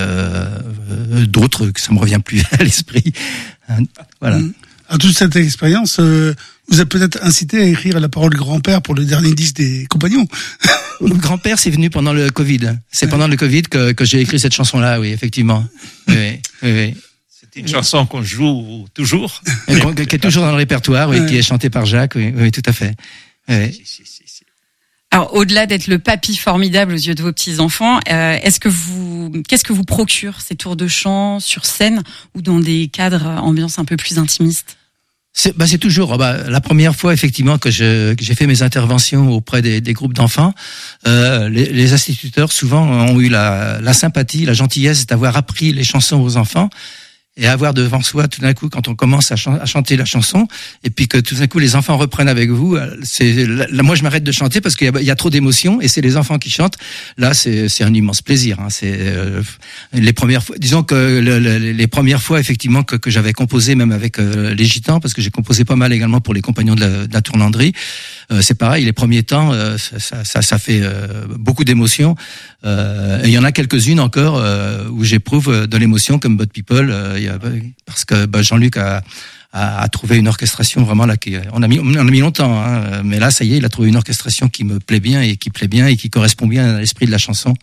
euh, d'autres que ça me revient plus à l'esprit. Hein, voilà. Mmh. À toute cette expérience, euh, vous a peut-être incité à écrire La parole de grand-père pour le dernier disque des Compagnons. Le grand-père, c'est venu pendant le Covid. C'est ouais. pendant le Covid que, que j'ai écrit cette chanson-là, oui, effectivement. Oui, oui, oui. C'est une chanson qu'on joue toujours. Et qui est toujours dans le répertoire, oui, ouais. qui est chantée par Jacques, oui, oui, tout à fait. Oui. Si, si, si, si. Alors, au-delà d'être le papy formidable aux yeux de vos petits-enfants, euh, est-ce que vous, qu'est-ce que vous procure ces tours de chant sur scène ou dans des cadres ambiance un peu plus intimistes? C'est, bah c'est toujours bah, la première fois effectivement que, je, que j'ai fait mes interventions auprès des, des groupes d'enfants. Euh, les, les instituteurs souvent ont eu la, la sympathie, la gentillesse d'avoir appris les chansons aux enfants. Et avoir devant soi tout d'un coup, quand on commence à, ch- à chanter la chanson, et puis que tout d'un coup les enfants reprennent avec vous, c'est là, moi je m'arrête de chanter parce qu'il y a, il y a trop d'émotions, et c'est les enfants qui chantent. Là, c'est, c'est un immense plaisir. Hein. C'est euh, les premières fois, disons que le, le, les premières fois effectivement que, que j'avais composé, même avec euh, les Gitans, parce que j'ai composé pas mal également pour les Compagnons de la, de la Tourlandrie. Euh, c'est pareil, les premiers temps, euh, ça, ça, ça, ça fait euh, beaucoup d'émotions. Euh, et il y en a quelques-unes encore euh, où j'éprouve de l'émotion, comme Bud People. Euh, parce que bah, Jean-Luc a, a, a trouvé une orchestration vraiment là qui on a mis on a mis longtemps hein, mais là ça y est, il a trouvé une orchestration qui me plaît bien et qui plaît bien et qui correspond bien à l'esprit de la chanson.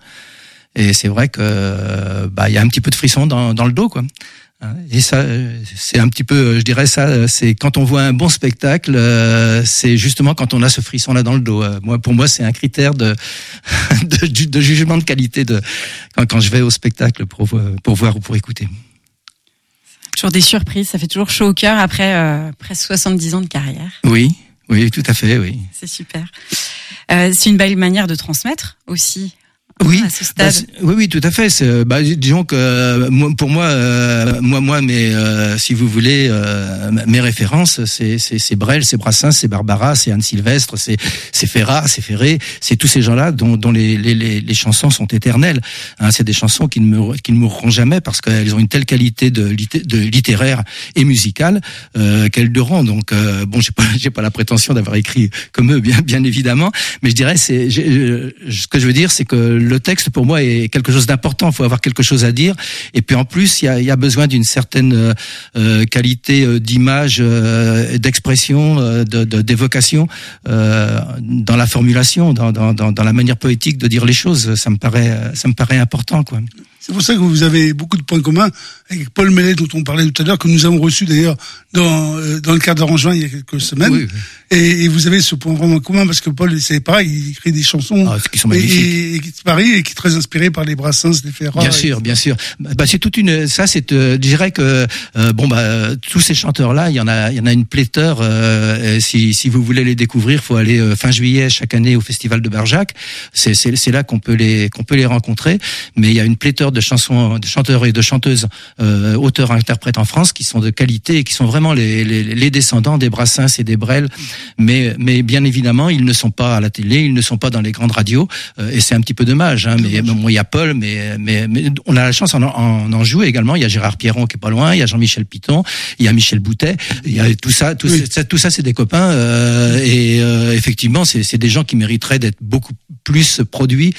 Et c'est vrai que bah il y a un petit peu de frisson dans dans le dos quoi. Et ça c'est un petit peu, je dirais ça, c'est quand on voit un bon spectacle, c'est justement quand on a ce frisson là dans le dos. Moi pour moi c'est un critère de de, de jugement de qualité de quand, quand je vais au spectacle pour pour voir ou pour écouter. Toujours des surprises, ça fait toujours chaud au cœur après euh, presque soixante-dix ans de carrière. Oui, oui, tout à fait, oui. C'est super. Euh, c'est une belle manière de transmettre aussi. Oui, à ce stade. Bah, oui, oui, tout à fait. C'est, bah, disons que euh, moi, pour moi, euh, moi, moi, mais euh, si vous voulez, euh, mes références, c'est, c'est, c'est Brel, c'est Brassens, c'est Barbara, c'est Anne Sylvestre, c'est, c'est Ferrat, c'est Ferré, c'est tous ces gens-là dont, dont les, les, les, les chansons sont éternelles. Hein, c'est des chansons qui ne me, qui ne mourront jamais parce qu'elles ont une telle qualité de, de littéraire et musicale euh, qu'elles dureront. Donc, euh, bon, j'ai pas, j'ai pas la prétention d'avoir écrit comme eux, bien, bien évidemment, mais je dirais, c'est, j'ai, ce que je veux dire, c'est que le texte pour moi est quelque chose d'important. Il faut avoir quelque chose à dire. Et puis en plus, il y a, il y a besoin d'une certaine euh, qualité euh, d'image, euh, d'expression, euh, de, de, d'évocation euh, dans la formulation, dans, dans, dans la manière poétique de dire les choses. Ça me paraît, ça me paraît important, quoi. C'est pour ça que vous avez beaucoup de points communs avec Paul Mellet, dont on parlait tout à l'heure, que nous avons reçu d'ailleurs dans euh, dans le cadre d'Arrangement il y a quelques semaines. Oui, oui. Et, et vous avez ce point vraiment commun parce que Paul, c'est pareil, il écrit des chansons ah, qui sont magnifiques. Et, et qui est pareil et qui est très inspiré par les Brassens, les Ferrat. Bien sûr, bien sûr. Bah c'est toute une. Ça, c'est. Euh, je dirais que euh, bon bah tous ces chanteurs-là, il y en a, il y en a une pléthore. Euh, si si vous voulez les découvrir, faut aller euh, fin juillet chaque année au Festival de Barjac. C'est c'est c'est là qu'on peut les qu'on peut les rencontrer. Mais il y a une pléthore de chansons, de chanteurs et de chanteuses, euh, auteurs, interprètes en France qui sont de qualité et qui sont vraiment les, les, les descendants des Brassens et des Brel. Mais, mais bien évidemment, ils ne sont pas à la télé, ils ne sont pas dans les grandes radios, euh, et c'est un petit peu dommage. Hein, mais bon, il y a Paul, mais, mais, mais on a la chance en, en, en jouer également. Il y a Gérard Pierron qui est pas loin, il y a Jean-Michel Piton, il y a Michel Boutet, il y a tout ça, tout, oui. ça, tout ça, c'est des copains. Euh, et euh, effectivement, c'est, c'est des gens qui mériteraient d'être beaucoup plus produits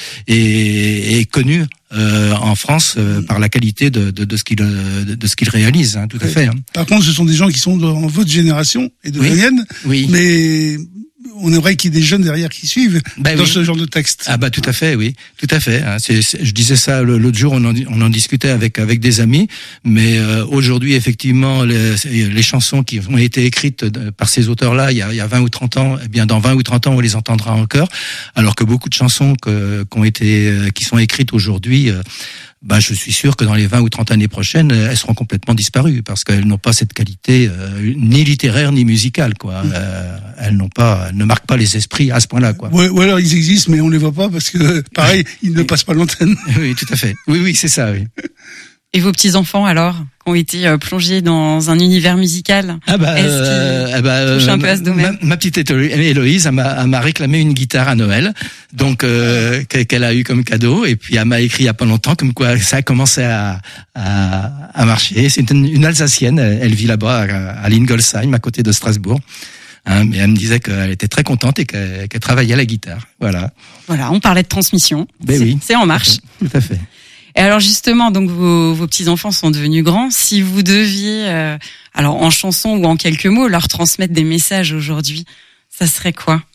et, et connus. Euh, en France euh, par la qualité de, de, de ce qu'ils de, de ce qu'ils réalisent, hein, tout à fait. Hein. Par contre, ce sont des gens qui sont dans votre génération et de oui. la mienne, oui. mais on aimerait qu'il y ait des jeunes derrière qui suivent bah, dans oui. ce genre de texte. Ah bah tout à fait, oui, tout à fait. C'est, c'est, je disais ça l'autre jour, on en, on en discutait avec avec des amis, mais euh, aujourd'hui effectivement les, les chansons qui ont été écrites par ces auteurs-là il y a, il y a vingt ou trente ans, eh bien dans vingt ou trente ans on les entendra encore, alors que beaucoup de chansons que, qui ont été, qui sont écrites aujourd'hui. Euh, Bah, je suis sûr que dans les vingt ou trente années prochaines, elles seront complètement disparues parce qu'elles n'ont pas cette qualité euh, ni littéraire ni musicale, quoi. Euh, elles n'ont pas, elles ne marquent pas les esprits à ce point-là, quoi. Ouais, ou alors ils existent, mais on les voit pas parce que, pareil, ils ne passent pas l'antenne. Oui, tout à fait. Oui, oui, c'est ça, oui. Et vos petits-enfants, alors, qui ont été euh, plongés dans un univers musical? Ah bah, Est-ce euh, qu'ils ah bah, touchent un euh, peu à ce domaine? ma, ma petite Héloïse, elle m'a, elle m'a réclamé une guitare à Noël, donc euh, qu'elle a eu comme cadeau, et puis elle m'a écrit il y a pas longtemps, comme quoi ça a commencé à, à, à marcher. C'est une, une Alsacienne, elle vit là-bas à, à Lingolsheim, à côté de Strasbourg. Hein, mais elle me disait qu'elle était très contente et qu'elle, qu'elle travaillait à la guitare. Voilà. Voilà, on parlait de transmission. Ben c'est, oui. c'est en marche. Tout à fait. Et alors justement, donc vos, vos petits-enfants sont devenus grands. Si vous deviez, euh, alors en chanson ou en quelques mots, leur transmettre des messages aujourd'hui, ça serait quoi?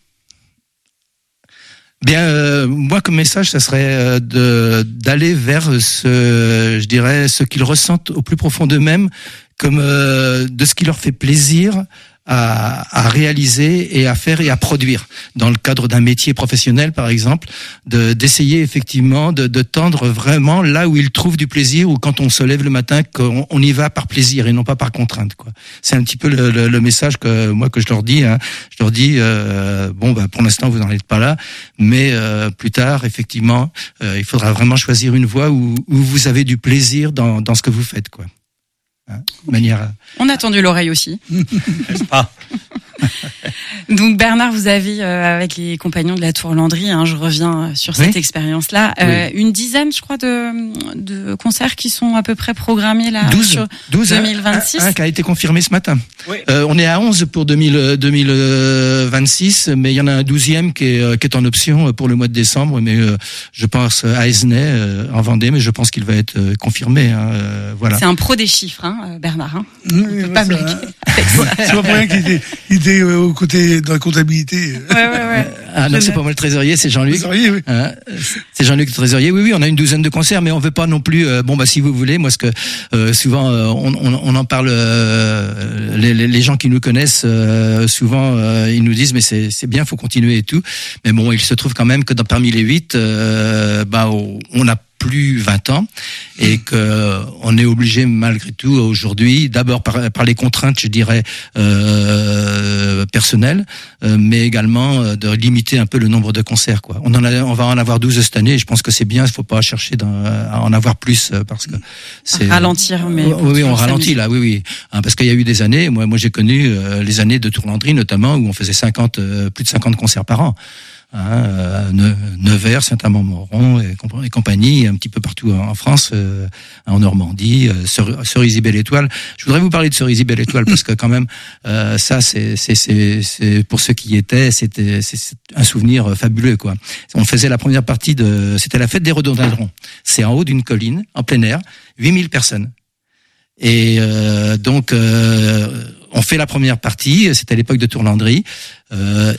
Bien, euh, moi comme message, ça serait euh, de d'aller vers ce, je dirais, ce qu'ils ressentent au plus profond d'eux-mêmes, comme euh, de ce qui leur fait plaisir à, à réaliser et à faire et à produire. Dans le cadre d'un métier professionnel, par exemple, de d'essayer effectivement de, de tendre vraiment là où ils trouvent du plaisir, ou quand on se lève le matin, qu'on on y va par plaisir et non pas par contrainte, quoi. C'est un petit peu le, le, le message que moi que je leur dis. Hein. Je leur dis euh, bon, bah pour l'instant vous n'en êtes pas là, mais euh, plus tard, effectivement, euh, il faudra vraiment choisir une voie où, où vous avez du plaisir dans dans ce que vous faites, quoi. Hein, de manière. On a tendu l'oreille aussi. N'est-ce pas? Donc Bernard, vous avez euh, avec les compagnons de la Tour Landry, hein, je reviens sur cette oui. expérience-là, euh, oui. une dizaine, je crois, de, de concerts qui sont à peu près programmés là douze, sur douze, deux mille vingt-six. Un, un qui a été confirmé ce matin. Oui. Euh, on est à onze pour deux mille, deux mille vingt-six, mais il y en a un douzième qui est, qui est en option pour le mois de décembre. Mais euh, je pense à Aisnay, euh, en Vendée, mais je pense qu'il va être euh, confirmé. Hein, euh, voilà. C'est un pro des chiffres, hein, Bernard. Hein. Oui, On peut oui, pas ça, blaguer. hein. C'est pas pour rien qu'il était, il était euh, au côté dans la comptabilité. Ouais, ouais, ouais. Ah non, c'est pas moi le trésorier, c'est Jean-Luc. Trésorier, oui. Hein, c'est Jean-Luc le trésorier. Oui, oui, on a une douzaine de concerts, mais on veut pas non plus. Euh, bon, bah si vous voulez, moi, ce que euh, souvent euh, on, on, on en parle. Euh, les, les gens qui nous connaissent euh, souvent, euh, ils nous disent, mais c'est, c'est bien, faut continuer et tout. Mais bon, il se trouve quand même que dans, parmi les huit, euh, bah, on a plus vingt ans, et que on est obligé malgré tout aujourd'hui, d'abord par, par les contraintes, je dirais euh, personnelles, euh, mais également de limiter un peu le nombre de concerts, quoi. On en a, on va en avoir douze cette année, et je pense que c'est bien. Il faut pas chercher dans, à en avoir plus, parce que c'est ralentir, mais oui, oui on ralentit là, oui, oui, hein, parce qu'il y a eu des années. Moi, moi, j'ai connu euh, les années de Tour Landry notamment, où on faisait cinquante, euh, plus de cinquante concerts par an. Hein, euh, Nevers, Saint-Amand-Montrond et, et compagnie, un petit peu partout en France, euh, en Normandie, euh, Cerisy-Belle-Étoile. Je voudrais vous parler de Cerisy-Belle-Étoile parce que quand même, euh, ça, c'est, c'est, c'est, c'est pour ceux qui y étaient, c'était, c'est, c'est un souvenir fabuleux, quoi. On faisait la première partie de, c'était la fête des rhododendrons. C'est en haut d'une colline, en plein air, huit mille personnes. Et euh, donc, euh, on fait la première partie, c'était à l'époque de Tour Landry, euh,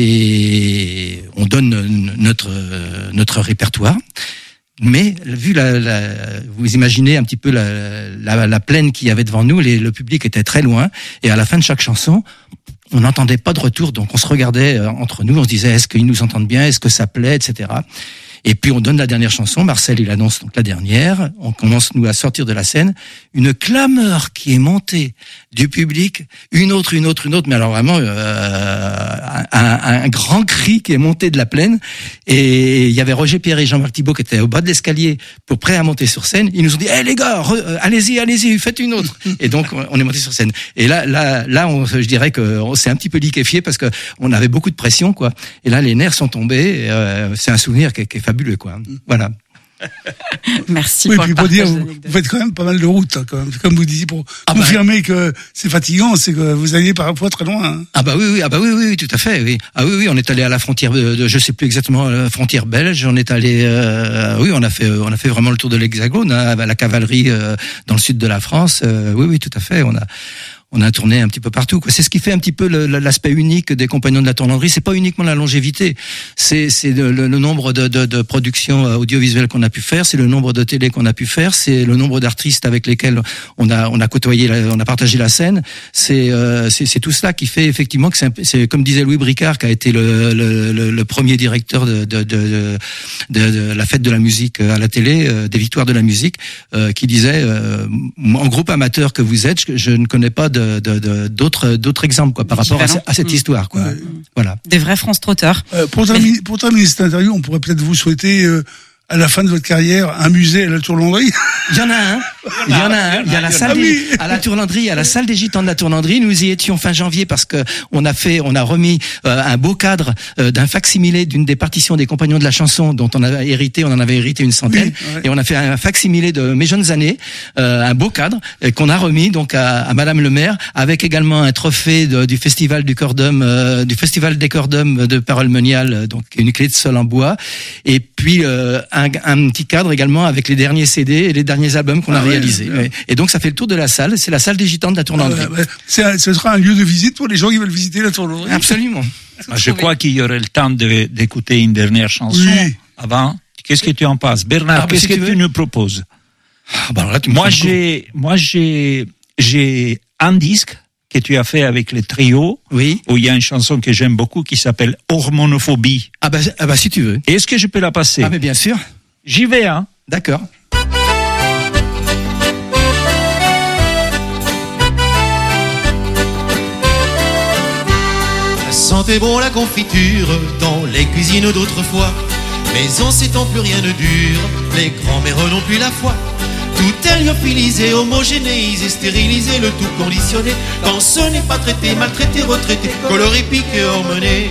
et on donne notre notre répertoire. Mais vu la, la vous imaginez un petit peu la, la, la plaine qu'il y avait devant nous, les, le public était très loin, et à la fin de chaque chanson, on n'entendait pas de retour, donc on se regardait entre nous, on se disait est-ce qu'ils nous entendent bien, est-ce que ça plaît, et cetera. Et puis on donne la dernière chanson, Marcel il annonce donc la dernière, on commence nous à sortir de la scène, une clameur qui est montée du public, une autre, une autre, une autre, mais alors vraiment euh, un, un grand cri qui est monté de la plaine, et il y avait Roger Pierre et Jean-Marc Thibault qui étaient au bas de l'escalier pour prêts à monter sur scène, ils nous ont dit hey, les gars, re, euh, allez-y, allez-y, faites une autre. Et donc on est monté sur scène. Et là, là, là, on, je dirais que on s'est un petit peu liquéfié parce que on avait beaucoup de pression, quoi. Et là, les nerfs sont tombés. Et, euh, c'est un souvenir qui est, qui est fabuleux, quoi. Voilà. Merci oui, pour puis le pour dire, partage vous, vous faites quand même pas mal de route, hein, quand même. Comme vous disiez, pour ah confirmer bah, que c'est fatigant, c'est que vous alliez parfois très loin. Hein. Ah bah oui, oui, ah bah oui, oui, tout à fait, oui. Ah oui, oui, on est allé à la frontière de, de je sais plus exactement, la frontière belge. On est allé, euh, oui, on a fait, on a fait vraiment le tour de l'Hexagone, hein, à la cavalerie euh, dans le sud de la France. Euh, oui, oui, tout à fait. On a. On a tourné un petit peu partout, quoi. C'est ce qui fait un petit peu le, l'aspect unique des Compagnons de la Tour Landry. C'est pas uniquement la longévité, c'est, c'est le, le nombre de, de, de productions audiovisuelles qu'on a pu faire, c'est le nombre de télé qu'on a pu faire, c'est le nombre d'artistes avec lesquels on a on a côtoyé, la, on a partagé la scène. C'est, euh, c'est c'est tout cela qui fait effectivement que c'est, un, c'est comme disait Louis Bricard, qui a été le, le, le, le premier directeur de de, de de de la fête de la musique à la télé, euh, des victoires de la musique, euh, qui disait euh, en groupe amateur que vous êtes, je, je ne connais pas de De, de, d'autres, d'autres exemples, quoi, par rapport à, à cette mmh. histoire, quoi. Mmh. Voilà. Des vrais France Trotteurs. Euh, pour, terminer, pour terminer cette interview, on pourrait peut-être vous souhaiter, euh, à la fin de votre carrière, un musée à la Tourlandrie? Il y en a un. Il y en a un. Il y a la salle Ah des, oui. à la Tourlandrie, à la salle des Gitans de la Tourlandrie. Nous y étions fin janvier parce que on a fait, on a remis euh, un beau cadre euh, d'un facsimilé d'une des partitions des Compagnons de la Chanson dont on avait hérité, on en avait hérité une centaine, Oui, ouais. et on a fait un facsimilé de Mes jeunes années, euh, un beau cadre euh, qu'on a remis donc à, à Madame le Maire, avec également un trophée de, du festival du Cordum, euh, du festival des Cordum de Parole-Monial, euh, donc une clé de sol en bois, et puis euh, un, un petit cadre également avec les derniers C D et les derniers albums qu'on Ah a ouais, réalisés. ouais. Ouais. Et donc ça fait le tour de la salle. C'est la salle des Gitans de la Tourlandrie. Euh, ouais. C'est un- ce sera un lieu de visite pour les gens qui veulent visiter la Tourlandrie. Absolument. Ah, Je crois qu'il y aurait le temps de- d'écouter une dernière chanson Oui. avant. Qu'est-ce que tu en penses, Bernard? Ah, bah, Qu'est-ce si que tu tu veux. nous proposes? Ah, bah, alors là, tu me Moi, prends le coup. j'ai, moi, j'ai, j'ai un disque que tu as fait avec les trios, Oui. où il y a une chanson que j'aime beaucoup qui s'appelle Hormonophobie. Ah bah, ah bah si tu veux. Est-ce que je peux la passer? Ah mais bien sûr. J'y vais, hein. D'accord. Sentait bon la confiture dans les cuisines d'autrefois. Mais en ces temps plus rien ne dure, les grands-mères n'ont plus la foi. Tout est lyophilisé, homogénéisé, stérilisé, le tout conditionné. Quand ce n'est pas traité, maltraité, retraité, coloripique et hormoné.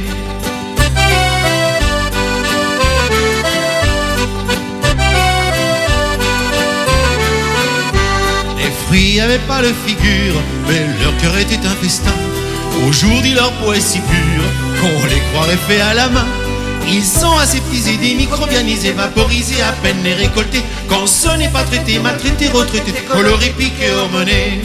Les fruits avaient pas le figure, mais leur cœur était un festin. Aujourd'hui leur peau est si pure qu'on les croirait faits à la main. Ils sont aseptisés, démicrobianisés, vaporisés, à peine les récoltés. Quand ce n'est pas traité, maltraité, retraité, coloripique et hormoné.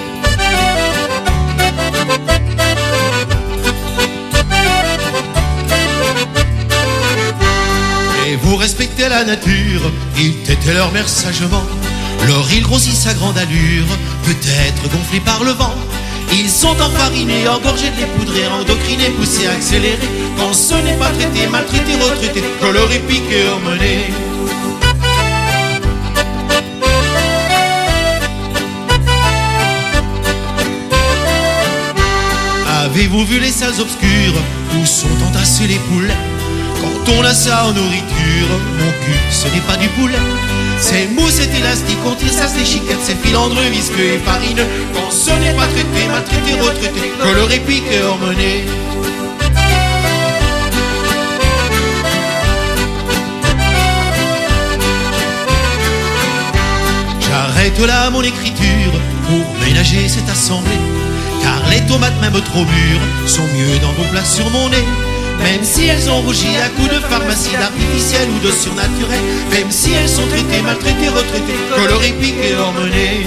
Et vous respectez la nature, ils têtaient leur mère sagement. Leur île grossit sa grande allure, peut-être gonflée par le vent. Ils sont enfarinés, engorgés de les poudrer, endocrinés, poussés, accélérés. Quand ce n'est pas traité, maltraité, retraité, coloripique et hormoné. Avez-vous vu les salles obscures où sont entassés les poulets? Quand on a ça en nourriture, mon cul, ce n'est pas du poulet. C'est mou, c'est élastique, on tire ça, c'est chiquette, c'est filandreux, visqueux et farineux. Quand ce n'est pas traité, maltraité, retraité, coloripique et hormoné. J'arrête là mon écriture pour ménager cette assemblée. Car les tomates, même trop mûres, sont mieux dans vos plats sur mon nez. Même si elles ont rougi à coups de pharmacie artificielle ou de surnaturel. Même si elles sont traitées, maltraitées, retraitées, coloripiques et hormonées.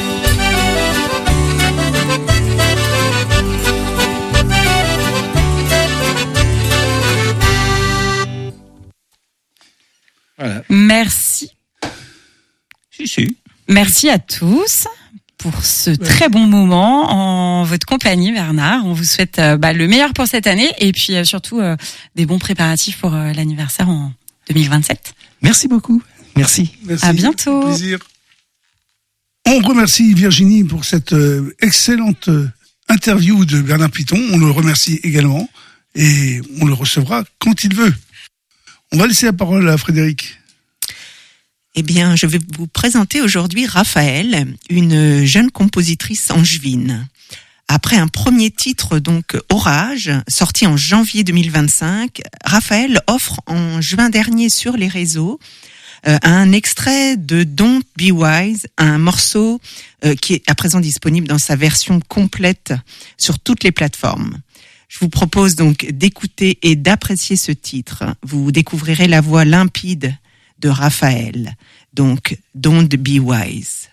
Voilà. Merci. Si, si. Merci à tous pour ce très bon moment en votre compagnie, Bernard. On vous souhaite euh, bah, le meilleur pour cette année et puis euh, surtout euh, des bons préparatifs pour euh, l'anniversaire en deux mille vingt-sept. Merci beaucoup. Merci. Merci. À bientôt. Plaisir. On remercie Virginie pour cette euh, excellente euh, interview de Bernard Piton. On le remercie également et on le recevra quand il veut. On va laisser la parole à Frédéric. Eh bien, je vais vous présenter aujourd'hui Raphaël, une jeune compositrice angevine. Après un premier titre, donc Orage, sorti en janvier deux mille vingt-cinq, Raphaël offre en juin dernier sur les réseaux euh, un extrait de Don't Be Wise, un morceau euh, qui est à présent disponible dans sa version complète sur toutes les plateformes. Je vous propose donc d'écouter et d'apprécier ce titre. Vous découvrirez la voix limpide de Raphaël. Donc, Don't Be Wise.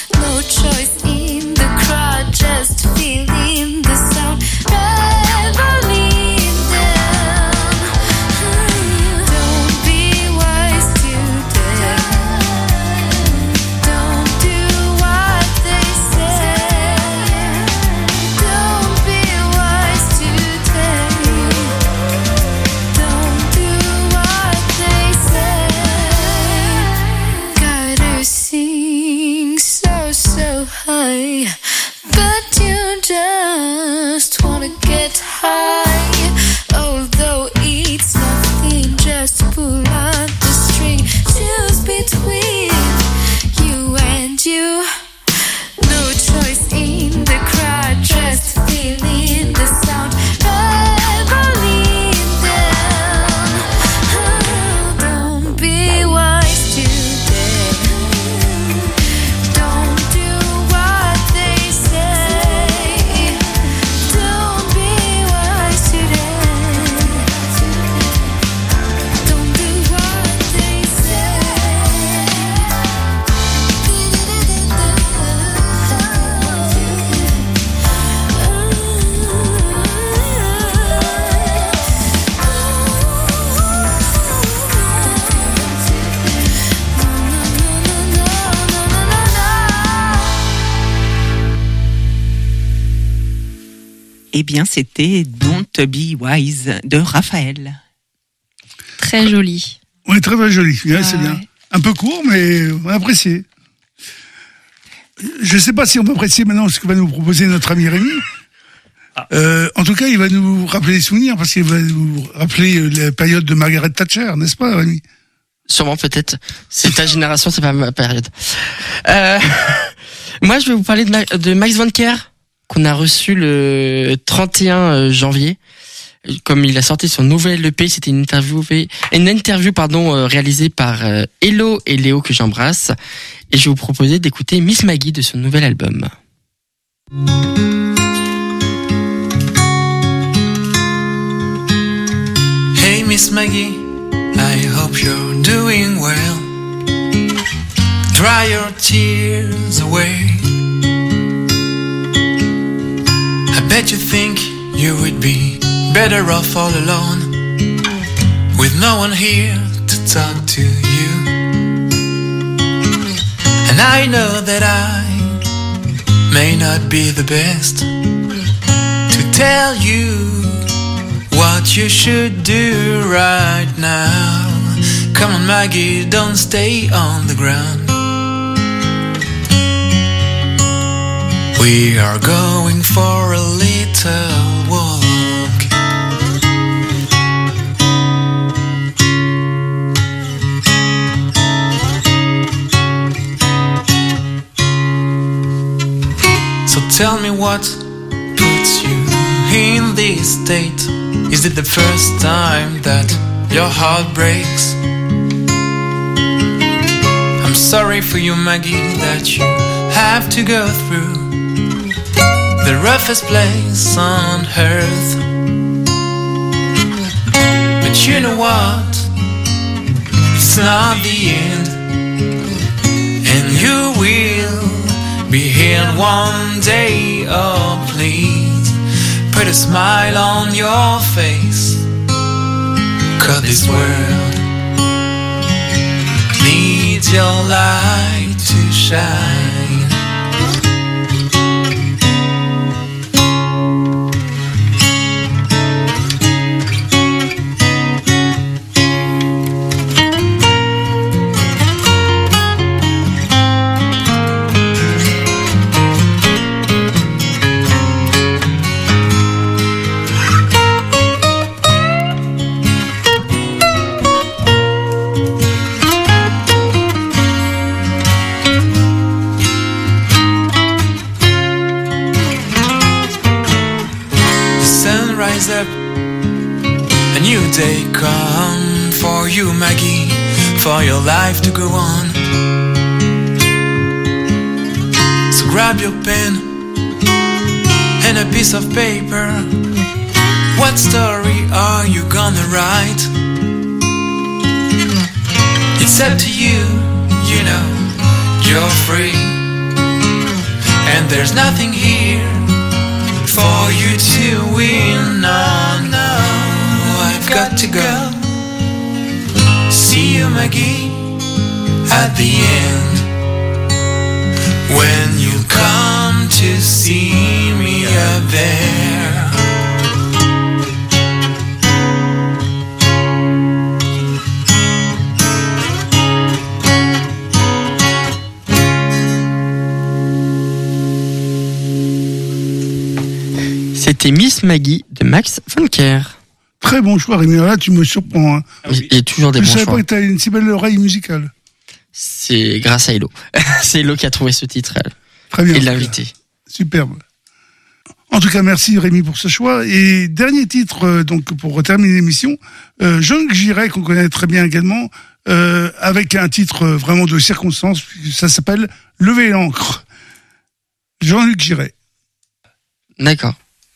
Choice in the crowd, just feeling the sound. Never get high. Although it's nothing, just pull out the string. Choose between you and you. No choice in the crowd, just feeling the sound. Never lean down. Oh, don't be wise today. Don't do what they say. Don't be wise today. Don't do what they say. Eh bien, c'était Don't Be Wise de Raphaël. Très joli. Oui, très très joli. Ouais, Ah c'est bien. ouais. Un peu court, mais on a apprécié. Je ne sais pas si on peut apprécier maintenant ce que va nous proposer notre ami Rémi. Euh, en tout cas, il va nous rappeler des souvenirs parce qu'il va nous rappeler euh, la période de Margaret Thatcher, n'est-ce pas, Rémi? Sûrement, peut-être. C'est ta génération, c'est pas ma période. Euh, moi, je vais vous parler de, Ma- de Max Van Keer, qu'on a reçu le trente et un janvier. Comme il a sorti son nouvel E P, c'était une interview, une interview pardon, euh, réalisée par euh, Hello et Léo, que j'embrasse. Et je vais vous proposer d'écouter Miss Maggie de son nouvel album. Hey Miss Maggie, I hope you're doing well. Dry your tears away. I bet you think you would be better off all alone, with no one here to talk to you. And I know that I may not be the best to tell you what you should do right now. Come on Maggie, don't stay on the ground. We are going for a little walk. So tell me what puts you in this state. Is it the first time that your heart breaks? I'm sorry for you, Maggie, that you have to go through the roughest place on earth. But you know what? It's not the end, and you will be here one day. Oh, please put a smile on your face, 'cause this world needs your light to shine. Up, a new day come for you, Maggie, for your life to go on. So grab your pen and a piece of paper. What story are you gonna write? It's up to you, you know, you're free, and there's nothing here for you to win. No, no, I've got to go. See you, Maggie, at the end, when you come to see me up there. C'était Miss Maggie de de Max Vonker. Très bon choix, Rémi. Là, tu me surprends. Hein. Il y a toujours des Je bons savais choix. pas que tu as une si belle oreille musicale. C'est grâce à Hello. C'est Hello qui a trouvé ce titre. Elle. Très bien. Et l'a invité. Superbe. En tout cas, merci Rémi pour ce choix. Et dernier titre, euh, donc pour terminer l'émission, euh, Jean-Luc Giret, qu'on connaît très bien également, euh, avec un titre euh, vraiment de circonstance, ça s'appelle Lever l'encre. Jean-Luc Giret. D'accord.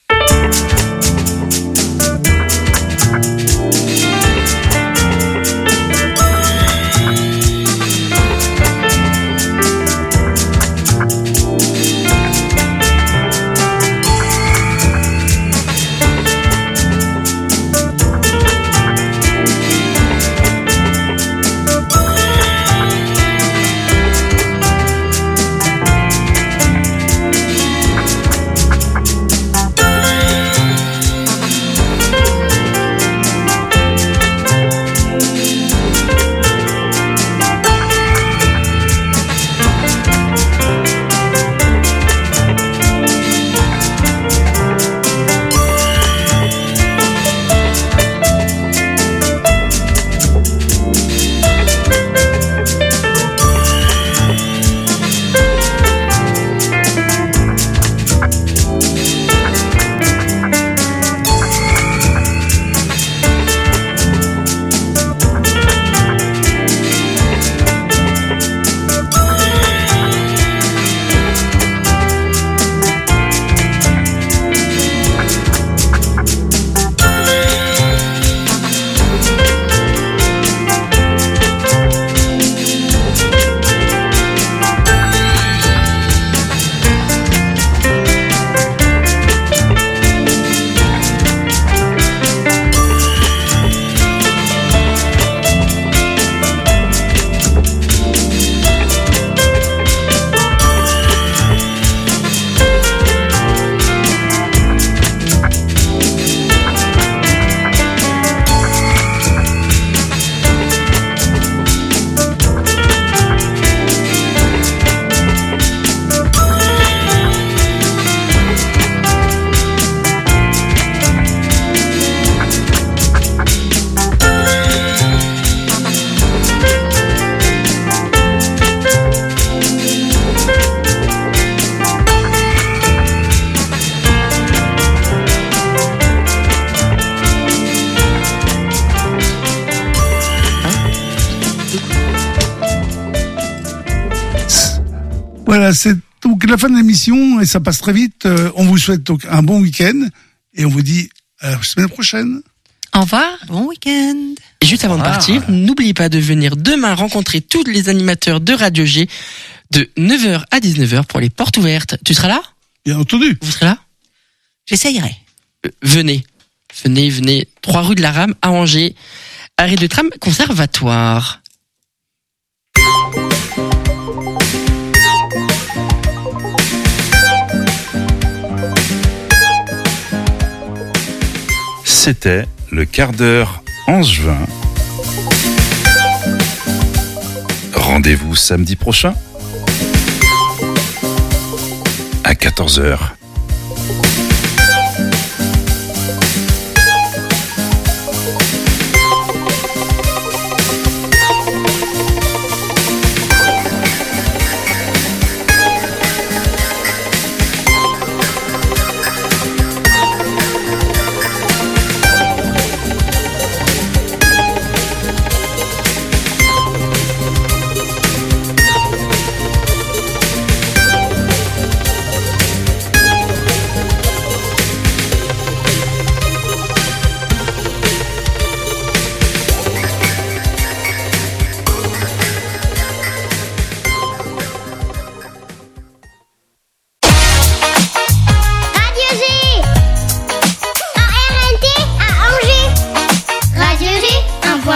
Voilà, c'est donc la fin de l'émission et ça passe très vite. Euh, on vous souhaite donc un bon week-end et on vous dit à la semaine prochaine. Au revoir. Bon week-end. Et juste avant de partir, n'oubliez pas de venir demain rencontrer tous les animateurs de Radio G de neuf heures à dix-neuf heures pour les portes ouvertes. Tu seras là? Bien entendu. Vous serez là? J'essayerai. Euh, venez. Venez, venez. trois rue de la Rame à Angers. Arrêt de tram conservatoire. C'était le quart d'heure angevin. Rendez-vous samedi prochain à quatorze heures.